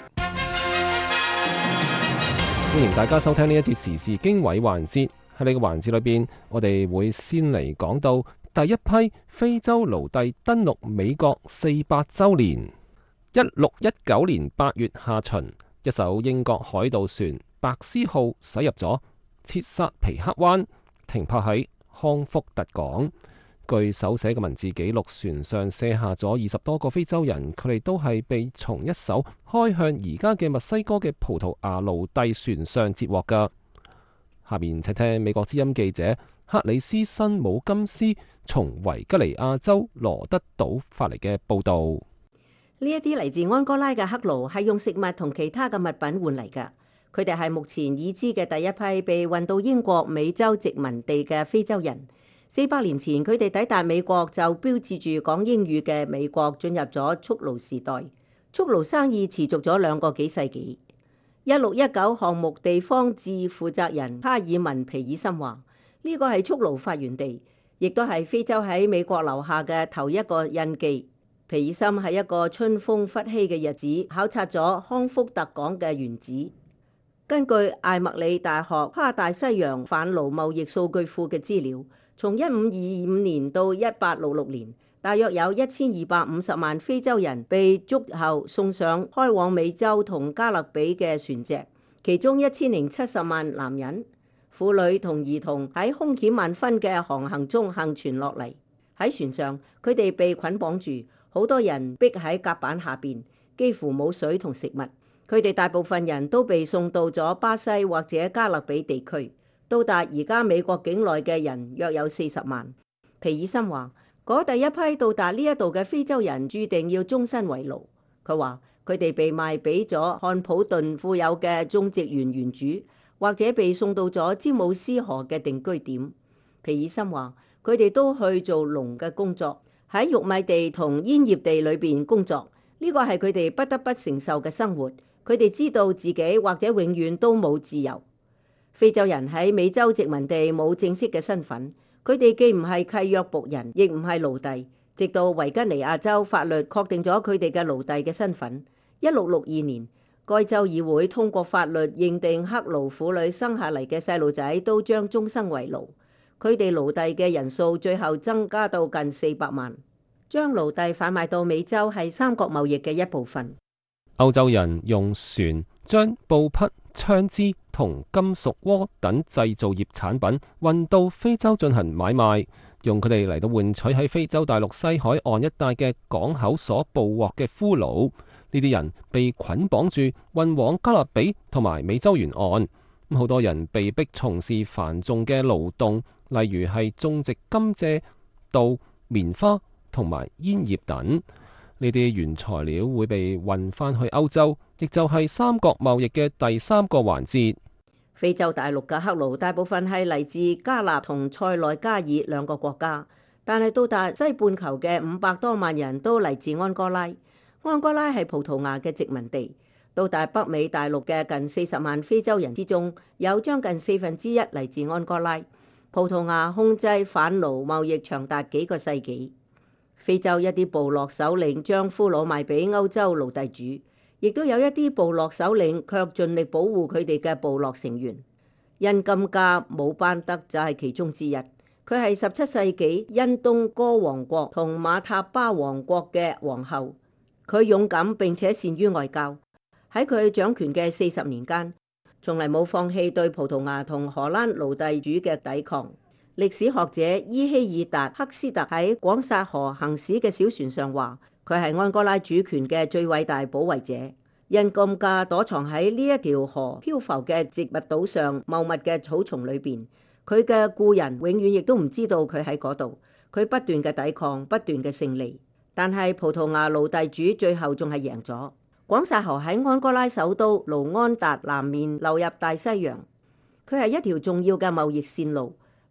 歡迎大家收聽呢一節時事經緯環節。喺呢個環節裏邊，我哋會先嚟講到第一批非洲奴隸登陸美國400週年。1619年8月下旬，一艘英國海盜船白絲號駛入咗切薩皮克灣，停泊喺康福特港。據手寫嘅文字記錄，船上卸下咗20多個非洲人，佢哋都係被從一艘開向而家嘅墨西哥嘅葡萄牙奴隸船上截獲㗎。下面請聽美國之音記者克里斯辛姆金斯從維吉尼亞州羅德島發嚟嘅報道。 呢一啲嚟自安哥拉嘅黑奴係用食物同其他嘅物品換嚟㗎。佢哋係目前已知嘅第一批被運到英國美洲殖民地嘅非洲人。400年前，佢哋抵達美國就標誌住講英語嘅美國進入咗蓄奴時代。蓄奴生意持續咗2個幾世紀。1619項目地方志負責人卡爾文皮爾森話：呢個係蓄奴發源地，亦都係非洲喺美國留下嘅頭一個印記。皮爾森喺一個春風拂起嘅日子考察咗康福特港嘅原址。根據艾默里大學跨大西洋販奴貿易數據庫嘅資料，從1525年到1866年，大約有1250萬非洲人被捉後送上開往美洲同加勒比嘅船隻，其中1070萬男人、婦女同兒童喺兇險萬分嘅航行中幸存落嚟。喺船上，佢哋被捆綁住，好多人逼喺甲板下邊，幾乎冇水同食物。佢哋大部分人都被送到咗巴西或者加勒比地區。到達而家美國境內嘅人約有40萬。皮爾森話：嗰第一批到達呢一度嘅非洲人注定要終身為奴。佢話佢哋被賣俾咗漢普頓富有嘅種植園園主，或者被送到咗詹姆斯河嘅定居點。皮爾森話佢哋都去做農嘅工作，喺玉米地同煙葉地裏邊工作。呢個係佢哋不得不承受嘅生活。佢哋知道自己或者永遠都冇自由。非洲人喺美洲殖民地冇正式嘅身份，佢哋既唔係契約僕人，亦唔係奴隸。直到維吉尼亞州法律確定咗佢哋嘅奴隸嘅身份。1662年，該州議會通過法律認定黑奴婦女生下嚟嘅細路仔都將終生為奴。佢哋奴隸嘅人數最後增加到近400萬。將奴隸販賣到美洲係三國貿易嘅一部分。 歐洲人用船將布匹、槍支同金屬鍋等製造業產品運到非洲進行買賣，用佢哋嚟到換取喺非洲大陸西海岸一帶嘅港口所捕獲嘅俘虜。呢啲人被捆綁住運往加勒比同埋美洲沿岸。好多人被逼從事繁重嘅勞動，例如係種植甘蔗、稻、棉花同埋煙葉等。呢啲原材料會被運返去歐洲，亦就係三國貿易嘅第3個環節。 非洲大陸嘅黑奴大部分係嚟自加納同塞內加爾2個國家，但係到達西半球嘅500多萬人都嚟自安哥拉。安哥拉係葡萄牙嘅殖民地。到達北美大陸嘅近40萬非洲人之中，有將近1/4嚟自安哥拉。葡萄牙控制販奴貿易長達幾個世紀。非洲一啲部落首領將俘虜賣俾歐洲奴隸主，亦都有一啲部落首領卻盡力保護佢哋嘅部落成員。恩金加姆班德就係其中之一。佢係17世紀恩東哥王國同馬塔巴王國嘅皇后。佢勇敢並且善於外交。喺佢掌權嘅40年間，從嚟冇放棄對葡萄牙同荷蘭奴隸主嘅抵抗。歷史學者伊希爾達克斯特喺廣薩河行駛嘅小船上話，佢係安哥拉主權嘅最偉大保衛者。恩金加躲藏喺呢一條河漂浮嘅植物島上茂密嘅草叢裏邊，佢嘅故人永遠亦都唔知道佢喺嗰度。佢不斷嘅抵抗，不斷嘅勝利，但係葡萄牙奴隸主最後仲係贏咗。廣薩河喺安哥拉首都盧安達南面流入大西洋，佢係一條重要嘅貿易線路。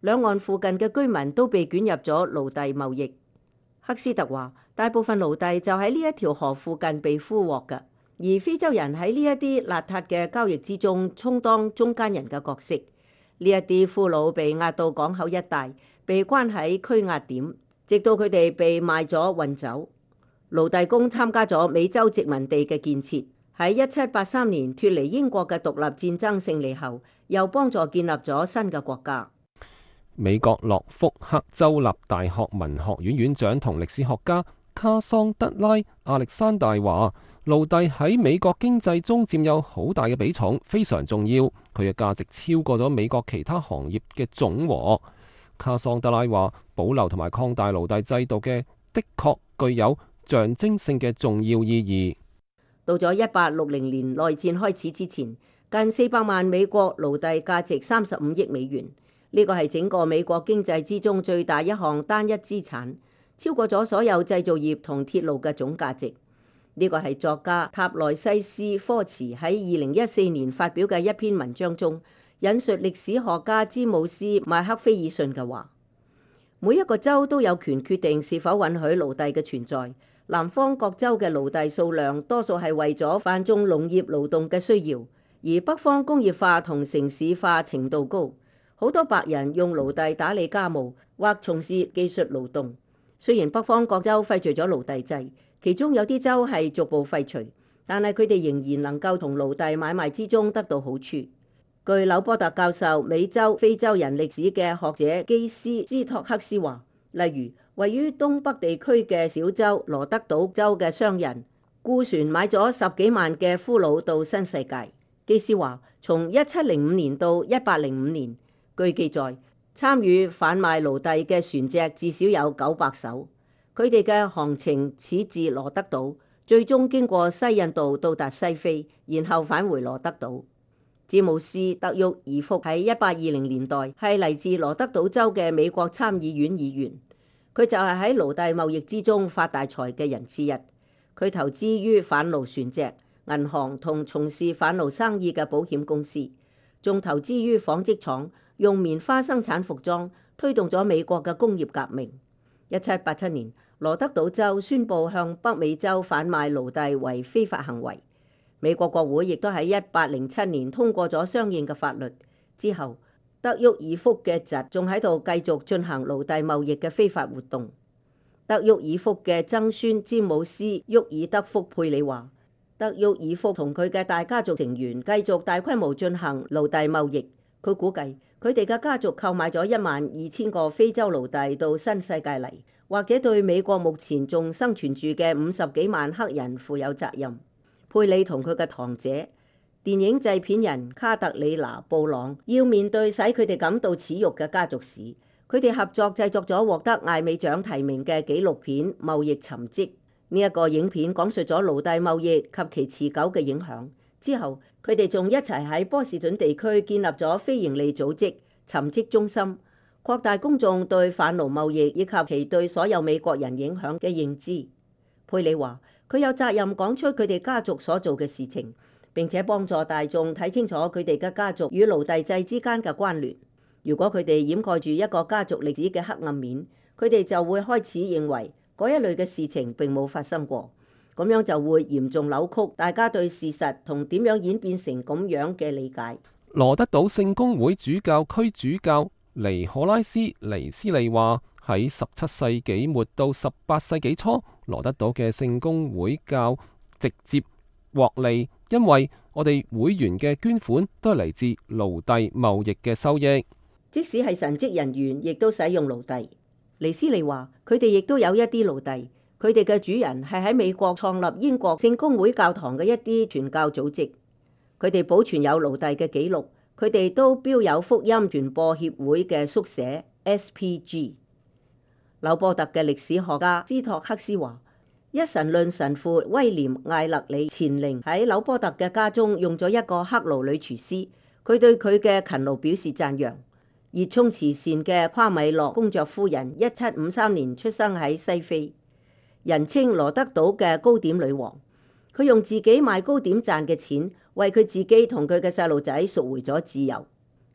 兩岸附近嘅居民都被捲入咗奴隸貿易。赫斯特話，大部分奴隸就喺呢一條河附近被俘獲嘅，而非洲人喺呢一啲邋遢嘅交易之中充當中間人嘅角色。呢一啲俘虜被押到港口一帶，被關喺拘押點，直到佢哋被賣咗運走。奴隸工參加咗美洲殖民地嘅建設，喺1783年脫離英國嘅獨立戰爭勝利後，又幫助建立咗新嘅國家。 美國諾福克州立大學文學院院長同歷史學家卡桑德拉亞歷山大話，奴隸喺美國經濟中佔有好大嘅比重，非常重要。佢嘅價值超過咗美國其他行業嘅總和。卡桑德拉話，保留同埋擴大奴隸制度嘅的確具有象徵性嘅重要意義。 到咗1860年內戰開始之前，近400萬美國奴隸價值35億美元。呢個係整個美國經濟之中最大一項單一資產，超過咗所有製造業同鐵路嘅總價值。呢個係作家塔萊西斯科茨喺2014年發表嘅一篇文章中引述歷史學家詹姆斯麥克菲爾遜嘅話：每一個州都有權決定是否允許奴隸嘅存在。南方各州嘅奴隸數量多數係為咗販種農業勞動嘅需要，而北方工業化同城市化程度高。好多白人用奴隸打理家務或從事技術勞動。雖然北方各州廢除咗奴隸制，其中有啲州係逐步廢除，但係佢哋仍然能夠從奴隸買賣之中得到好處。據紐波特教授美洲非洲人歷史嘅學者基斯斯托克斯話，例如位於東北地區嘅小州羅德島州嘅商人雇船買咗10幾萬嘅俘虜到新世界。基斯話，從1705年到1805年，據記載，參與販賣奴隸嘅船隻至少有900艘。佢哋嘅航程始自羅德島，最終經過西印度到達西非，然後返回羅德島。詹姆斯德沃爾福喺1820年代係嚟自羅德島州嘅美國參議院議員，佢就係喺奴隸貿易之中發大財嘅人之一。佢投資於販奴船隻、銀行同從事販奴生意嘅保險公司，仲投資於紡織廠，用棉花生產服裝，推動咗美國嘅工業革命。1787年，羅德島州宣布向北美洲販賣奴隸為非法行為。美國國會亦都喺1807年通過咗相應嘅法律。之後，德沃爾福嘅侄仲喺度繼續進行奴隸貿易嘅非法活動。德沃爾福嘅曾孫詹姆斯沃爾德福佩里話，德沃爾福同佢嘅大家族成員繼續大規模進行奴隸貿易。佢估計佢哋嘅家族購買咗12000個非洲奴隸到新世界嚟，或者對美國目前仲生存住嘅50幾萬黑人負有責任。佩里同佢嘅堂姐電影製片人卡特里娜布朗要面對使佢哋感到恥辱嘅家族史。佢哋合作製作咗獲得艾美獎提名嘅紀錄片《貿易沉積》。呢一個影片講述咗奴隸貿易及其持久嘅影響。之後，佢哋仲一齊喺波士頓地區建立咗非營利組織沉積中心，擴大公眾對販奴貿易以及其對所有美國人影響嘅認知。佩里話，佢有責任講出佢哋家族所做嘅事情，並且幫助大眾睇清楚佢哋嘅家族與奴隸制之間嘅關聯。如果佢哋掩蓋住一個家族歷史嘅黑暗面，佢哋就會開始認為嗰一類嘅事情並冇發生過，咁樣就會嚴重扭曲大家對事實同點樣演變成咁樣嘅理解。 羅德島聖公會主教區主教尼可拉斯尼斯利話，喺17世紀末到18世紀初，羅德島嘅聖公會教直接獲利，因為我哋會員嘅捐款都係嚟自奴隸貿易嘅收益。 即使係神職人員，亦都使用奴隸。尼斯利話，佢哋亦都有一啲奴隸，佢哋嘅主人係喺美國創立英國聖公會教堂嘅一啲傳教組織。佢哋保存有奴隸嘅記錄，佢哋都標有福音傳播協會嘅縮寫 SPG。紐波特嘅歷史學家斯托克斯話，一神論神父威廉艾勒里前靈喺紐波特嘅家中用咗一個黑奴女廚師，佢對佢嘅勤勞表示讚揚。熱衷慈善嘅夸米諾公爵夫人1753年出生喺西非，人稱羅德島嘅糕點女王。佢用自己賣糕點賺嘅錢，為佢自己同佢嘅細路仔贖回咗自由。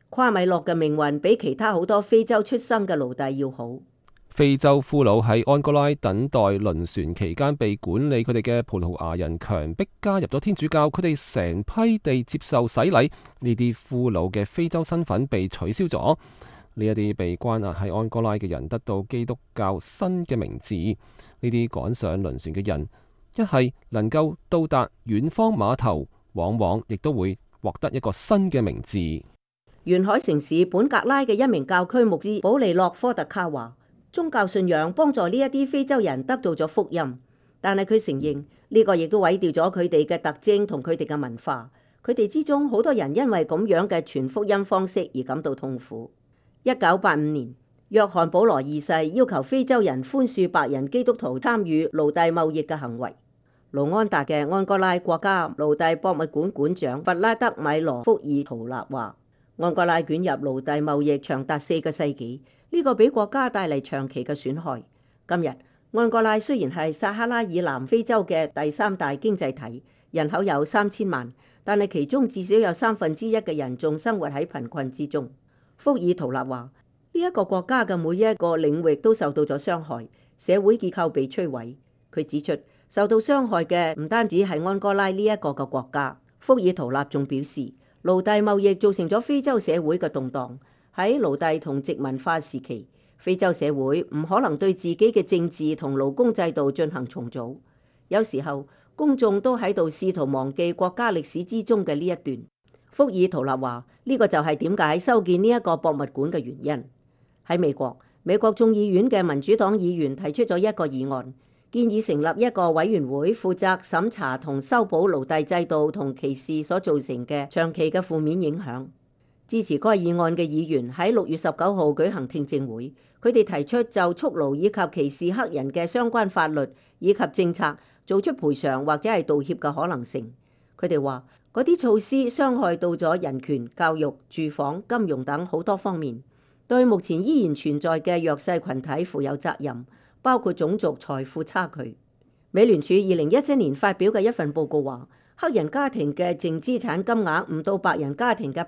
夸米諾嘅命運比其他好多非洲出生嘅奴隸要好。 非洲俘虜喺安哥拉等待輪船期間，被管理佢哋嘅葡萄牙人強迫加入咗天主教，佢哋成批地接受洗禮，呢啲俘虜嘅非洲身份被取消咗。呢一啲被關押喺安哥拉嘅人得到基督教新嘅名字。呢啲趕上輪船嘅人，一係能夠到達遠方碼頭，往往亦都會獲得一個新嘅名字。 沿海城市本格拉嘅一名教區牧師保利諾科特卡話，宗教信仰幫助呢一啲非洲人得到咗福音，但係佢承認呢個亦都毀掉咗佢哋嘅特徵同佢哋嘅文化。佢哋之中好多人因為咁樣嘅傳福音方式而感到痛苦。1985年，約翰保羅二世要求非洲人寬恕白人基督徒參與奴隸貿易嘅行為。盧安達嘅安哥拉國家奴隸博物館館長弗拉德米羅福爾圖納話，安哥拉捲入奴隸貿易長達4個世紀，呢個俾國家帶嚟長期嘅損害。今日安哥拉雖然係撒哈拉以南非洲嘅第3大經濟體，人口有3000萬，但係其中至少有1/3嘅人仲生活喺貧困之中。福爾圖納話，呢一個國家嘅每一個領域都受到咗傷害，社會結構被摧毀。佢指出，受到傷害嘅唔單止係安哥拉呢一個嘅國家。福爾圖納仲表示，奴隸貿易造成咗非洲社會嘅動盪。喺奴隸同殖民化時期，非洲社會唔可能對自己嘅政治同勞工制度進行重組。有時候公眾都喺度試圖忘記國家歷史之中嘅呢一段。福爾圖納話，呢個就係點解修建呢一個博物館嘅原因。喺美國眾議院嘅民主黨議員提出咗一個議案，建議成立一個委員會負責審查同修補奴隸制度同歧視所造成嘅長期嘅負面影響。支持該議案嘅議員喺6月19號舉行聽證會，佢哋提出就蓄奴以及歧視黑人嘅相關法律以及政策做出賠償或者係道歉嘅可能性。佢哋話，嗰啲措施傷害到咗人權、教育、住房、金融等好多方面，對目前依然存在嘅弱勢群體負有責任，包括種族財富差距。美聯儲2017年發表嘅一份報告話，黑人家庭嘅淨資產金額唔到白人家庭嘅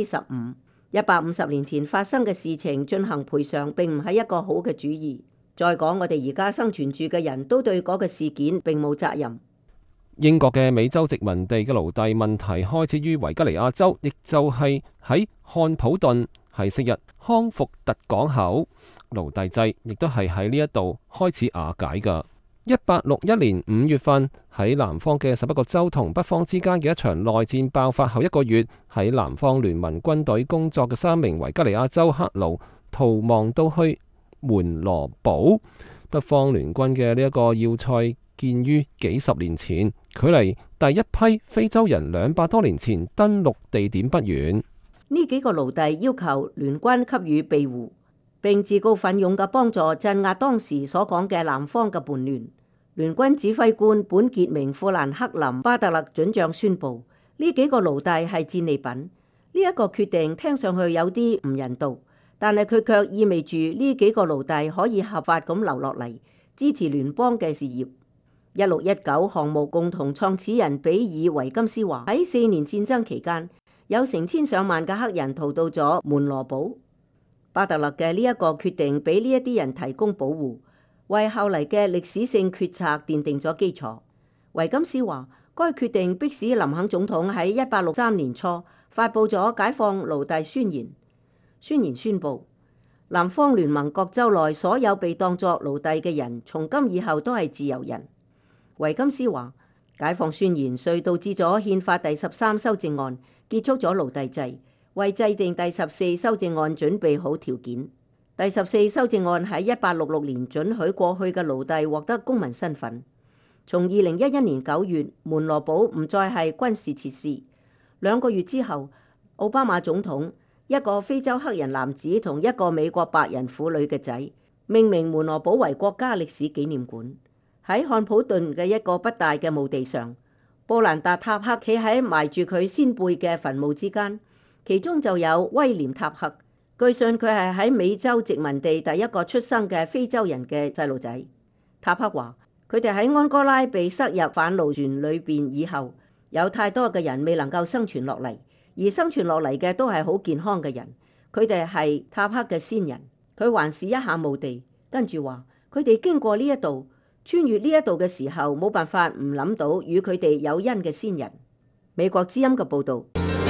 15%。150年前發生嘅事情進行賠償並唔係一個好嘅主意。再講，我哋而家生存住嘅人都對嗰個事件並冇責任。 英國嘅美洲殖民地嘅奴隸問題開始於維吉尼亞州，亦就係喺漢普頓，係昔日康福特港口。奴隸制亦都係喺呢一度開始瓦解㗎。1861年5月份，喺南方嘅11個州同北方之間嘅一場內戰爆發後1個月，喺南方聯盟軍隊工作嘅3名維吉尼亞州黑奴逃亡到去門羅堡。北方聯軍嘅呢一個要塞建於幾十年前，距離第一批非洲人200多年前登陸地點不遠。 呢幾個奴隸要求聯軍給予庇護，並自告奮勇嘅幫助鎮壓當時所講嘅南方嘅叛亂。聯軍指揮官本傑明富蘭克林巴特勒准將宣布，呢幾個奴隸係戰利品。呢一個決定聽上去有啲唔人道，但係佢卻意味住呢幾個奴隸可以合法咁留落嚟，支持聯邦嘅事業。1619項目共同創始人比爾維金斯話，喺4年戰爭期間，有成千上萬嘅黑人逃到咗門羅堡。巴特勒嘅呢一個決定俾呢一啲人提供保護，為後嚟嘅歷史性決策奠定咗基礎。維金斯話，該決定迫使林肯總統喺1863年初發布咗解放奴隸宣言。宣言宣布，南方聯盟各州內所有被當作奴隸嘅人，從今以後都係自由人。維金斯話，解放宣言遂導致咗憲法第13修正案，結束咗奴隸制，為制定第14修正案準備好條件。第14修正案喺1866年准許過去嘅奴隸獲得公民身份。從2011年9月，門羅堡唔再係軍事設施。2個月之後，奧巴馬總統一個非洲黑人男子同一個美國白人婦女嘅仔命名門羅堡為國家歷史紀念館。喺漢普頓嘅一個不大嘅墓地上，布蘭達塔克企喺埋住佢先輩嘅墳墓之間，其中就有威廉塔克。據信佢係喺美洲殖民地第一個出生嘅非洲人嘅細路仔。塔克話，佢哋喺安哥拉被塞入販奴船裏邊以後，有太多嘅人未能夠生存落嚟， 而生存落嚟嘅都係好健康嘅人。佢哋係塔克嘅先人。佢環視一下墓地，跟住話：佢哋經過呢一度，穿越呢一度嘅時候，冇辦法唔諗到與佢哋有恩嘅先人。美國之音嘅報導。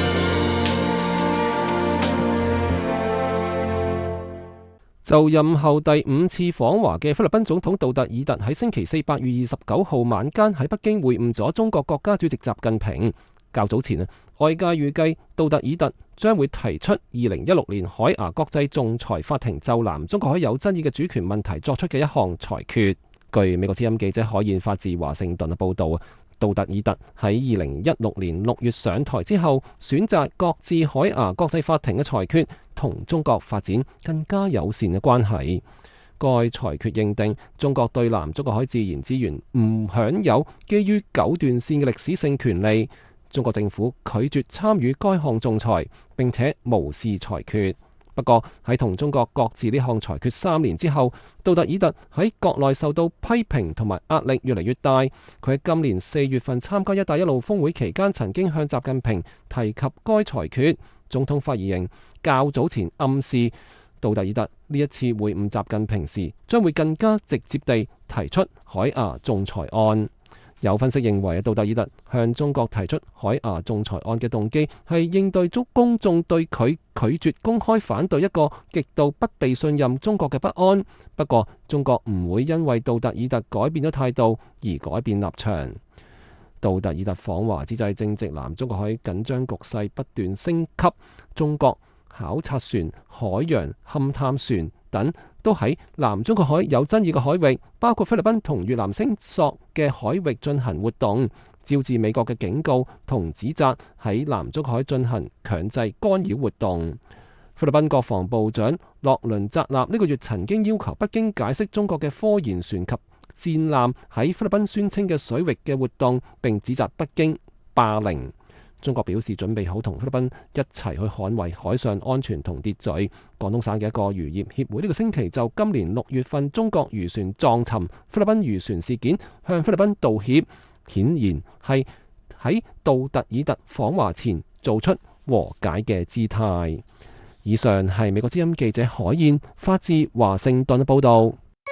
就任後第5次訪華嘅菲律賓總統杜特爾特喺星期4 8月29號晚間喺北京會晤咗中國國家主席習近平。較早前外界預計杜特爾特將會提出2016年海牙國際仲裁法庭就南中國海有爭議嘅主權問題作出嘅一項裁決。據美國之音記者海燕發自華盛頓嘅報導，杜特爾特喺2016年6月上台之後，選擇擱置海牙國際法庭嘅裁決，同中國發展更加友善嘅關係。該裁決認定中國對南中國海自然資源唔享有基於九段線嘅歷史性權利。中國政府拒絕參與該項仲裁，並且無視裁決。不過喺同中國擱置呢項裁決3年之後，杜特爾特喺國內受到批評同埋壓力越嚟越大。佢喺今年4月份參加一帶一路峰會期間，曾經向習近平提及該裁決。總統發言人較早前暗示，杜特爾特呢一次會晤習近平時，將會更加直接地提出海牙仲裁案。有分析認為，杜特爾特向中國提出海牙仲裁案嘅動機係應對公眾對佢拒絕公開反對一個極度不被信任中國嘅不安。不過，中國唔會因為杜特爾特改變咗態度而改變立場。杜特爾特訪華之際，正值南中國海緊張局勢不斷升級，中國考察船、海洋勘探船等都喺南中國海有爭議嘅海域，包括菲律賓同越南星索嘅海域進行活動，招致美國嘅警告同指責喺南中國海進行強制干擾活動。菲律賓國防部長洛倫扎納呢個月曾經要求北京解釋中國嘅科研船及戰艦喺菲律賓宣稱嘅水域嘅活動，並指責北京霸凌。中國表示準備好同菲律賓一齊去捍衛海上安全同秩序。廣東省嘅一個漁業協會呢個星期就今年6月份中國漁船撞沉菲律賓漁船事件向菲律賓道歉，顯然係喺杜特爾特訪華前做出和解嘅姿態。以上係美國之音記者海燕發自華盛頓嘅報導。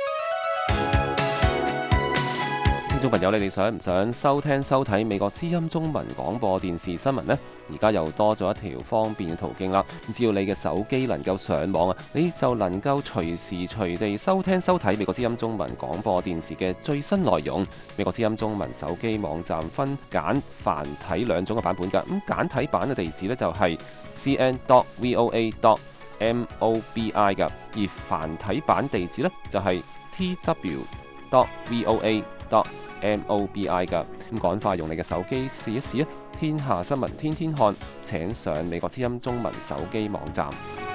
聽眾朋友，你哋想唔想收聽收睇美國之音中文廣播電視新聞呢？而家又多咗一條方便嘅途徑啦！只要你嘅手機能夠上網啊，你就能夠隨時隨地收聽收睇美國之音中文廣播電視嘅最新內容。美國之音中文手機網站分簡繁體2種嘅版本㗎。咁簡體版嘅地址呢，就係 cn.voa.mobi 㗎，而繁體版地址呢，就係 tw.voa.mobi 噶。咁趕快用你嘅手機試一試啊！天下新聞天天看，請上美國之音中文手機網站。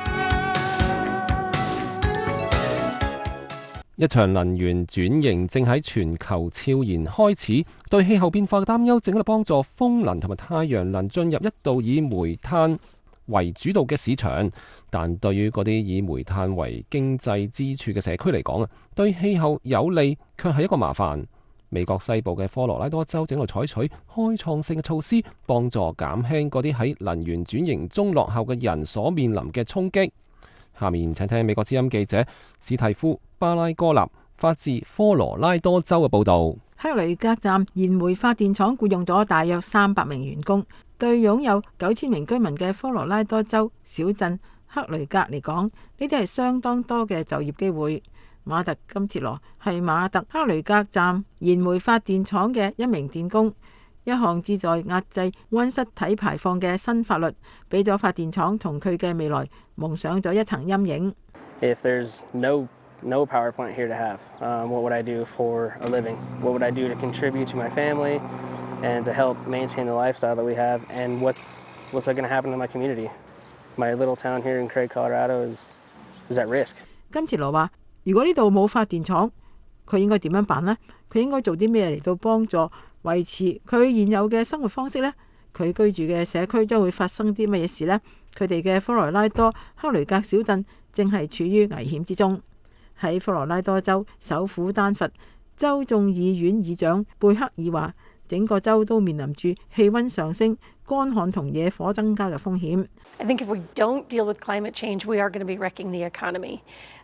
一場能源轉型正喺全球悄然開始，對氣候變化嘅擔憂正喺度幫助風能同埋太陽能進入一度以煤炭為主導嘅市場，但對於嗰啲以煤炭為經濟支柱嘅社區嚟講啊，對氣候有利卻係一個麻煩。美國西部嘅科羅拉多州正喺度採取開創性嘅措施，幫助減輕嗰啲喺能源轉型中落後嘅人所面臨嘅衝擊。下面請聽美國之音記者史蒂夫巴拉哥納發自科羅拉多州嘅報導。 克雷格站燃煤發電廠僱用咗大約300名員工，對擁有9000名居民嘅科羅拉多州小鎮克雷格嚟講，呢啲係相當多嘅就業機會。馬特金切羅係馬特克雷格站燃煤發電廠嘅一名電工。一項旨在壓制溫室體排放嘅新法律，俾咗發電廠同佢嘅未來蒙上咗一層陰影。 If there's no power plant here to have, what would I do for a living? What would I do to contribute to my family and to help maintain the lifestyle that we have? And what's going to happen to my community? My little town here in Craig, Colorado is at risk. 金切羅話：如果呢度冇發電廠，佢應該點樣辦呢？佢應該做啲咩嚟到幫助維持佢現有嘅生活方式呢？佢居住嘅社區將會發生啲乜嘢事呢？佢哋嘅科羅拉多克雷格小鎮正係處於危險之中。喺科羅拉多州首府丹佛，州眾議院議長貝克爾話： 整個州都面臨住氣温上升、乾旱同野火增加嘅風險。 I think if we don't deal with climate change, we are going to be wrecking the economy.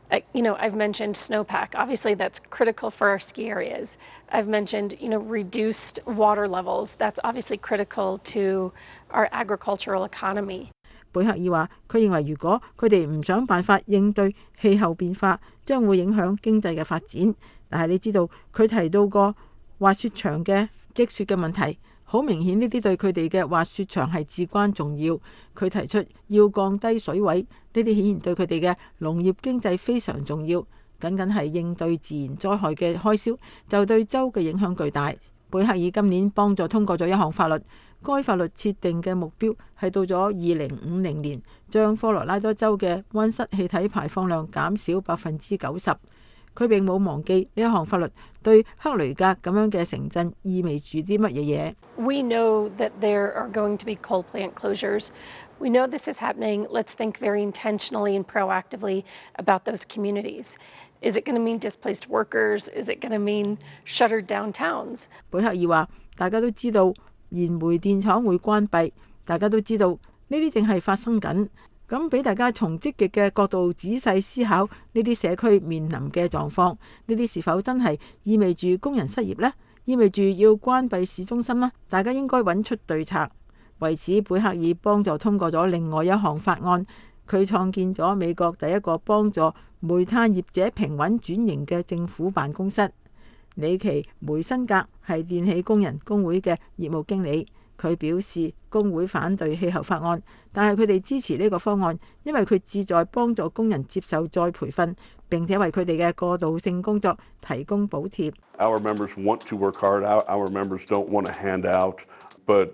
I've mentioned snowpack. Obviously, that's critical for our ski areas. I've mentioned, reduced water levels. That's obviously critical to our agricultural economy. 貝克爾話：佢認為如果佢哋唔想辦法應對氣候變化，將會影響經濟嘅發展。但係你知道，佢提到過滑雪場嘅積雪嘅問題，好明顯呢啲對佢哋嘅滑雪場係至關重要。佢提出要降低水位，呢啲顯然對佢哋嘅農業經濟非常重要。僅僅係應對自然災害嘅開銷，就對州嘅影響巨大。貝克爾今年幫助通過咗一項法律，該法律設定嘅目標係到咗2050年，將科羅拉多州嘅溫室氣體排放量減少90%。佢並冇忘記呢一項法律對克雷格咁樣嘅城鎮意味住啲乜嘢嘢。 We know that there are going to be coal plant closures. We know this is happening. Let's think very intentionally and proactively about those communities. Is it going to mean displaced workers? Is it going to mean shuttered down towns? 貝克爾話：大家都知道燃煤電廠會關閉，大家都知道呢啲正係發生緊。咁俾大家從積極嘅角度仔細思考呢啲社區面臨嘅狀況，呢啲是否真係意味住工人失業呢？意味住要關閉市中心呢？大家應該揾出對策。為此，貝克爾幫助通過咗另外一項法案，佢創建咗美國第一個幫助煤炭業者平穩轉型嘅政府辦公室。里奇梅辛格係電氣工人工會嘅業務經理。佢表示工會反對氣候法案，但係佢哋支持呢個方案，因為佢旨在幫助工人接受再培訓，並且為佢哋嘅過渡性工作提供補貼。 Our members want to work hard. Our members don't want a handout, but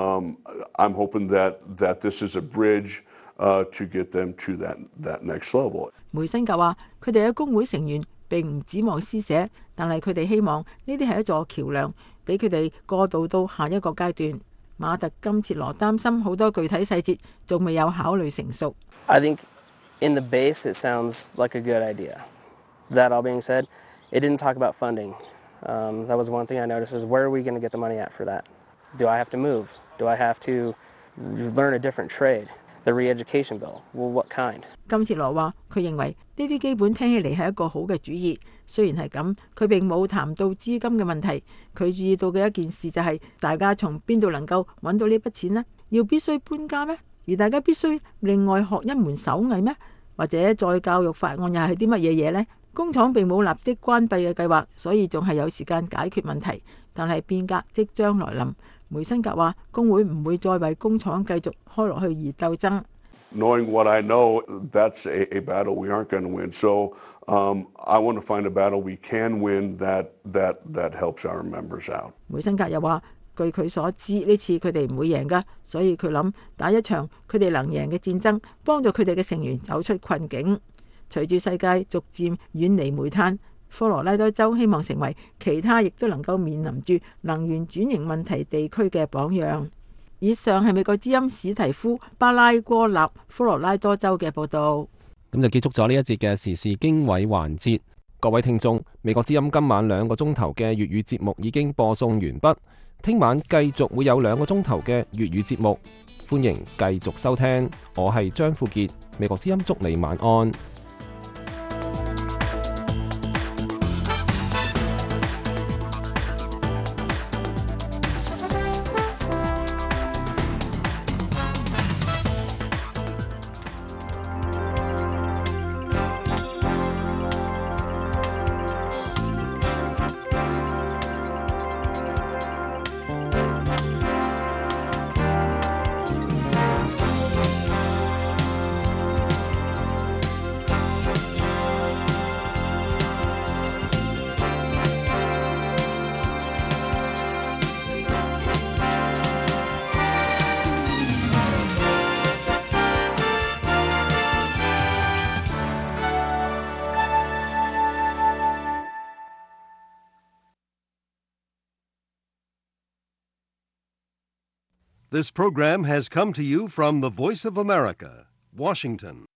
I'm hoping that this is a bridge to get them to that next level. 梅辛格話：佢哋嘅工會成員並唔指望施捨，但係佢哋希望呢啲係一座橋梁，俾佢哋過渡到下一個階段。馬特金切羅擔心好多具體細節仲未有考慮成熟。 I think in the base it sounds like a good idea. That all being said, it didn't talk about funding. That was one thing I noticed is where are we going to get the money at for that? Do I have to move? Do I have to learn a different trade? The re-education bill. Well, what kind? 金切羅話：佢認為呢啲基本聽起嚟係一個好嘅主意。雖然係咁，佢並冇談到資金嘅問題。佢注意到嘅一件事就係大家從邊度能夠揾到呢筆錢呢？要必須搬家咩？而大家必須另外學一門手藝咩？或者再教育法案又係啲乜嘢嘢呢？工廠並冇立即關閉嘅計劃，所以仲係有時間解決問題。但係變革即將來臨。梅辛格話：工會唔會再為工廠繼續開落去而鬥爭。 Knowing what I know, that's a battle we aren't going to win. So I want to find a battle we can win that helps our members out. 梅辛格又話：據佢所知，呢次佢哋唔會贏㗎，所以佢諗打一場佢哋能贏嘅戰爭，幫助佢哋嘅成員走出困境。隨住世界逐漸遠離煤炭，科羅拉多州希望成為其他亦都能夠面臨住能源轉型問題地區嘅榜樣。以上係美國之音史提夫巴拉戈納科羅拉多州嘅報導。 咁就結束咗呢一節嘅時事經緯環節。各位聽眾，美國之音今晚2個鐘頭嘅粵語節目已經播送完畢，聽晚繼續會有2個鐘頭嘅粵語節目，歡迎繼續收聽。我係張富傑，美國之音祝你晚安。 This program has come to you from the Voice of America, Washington.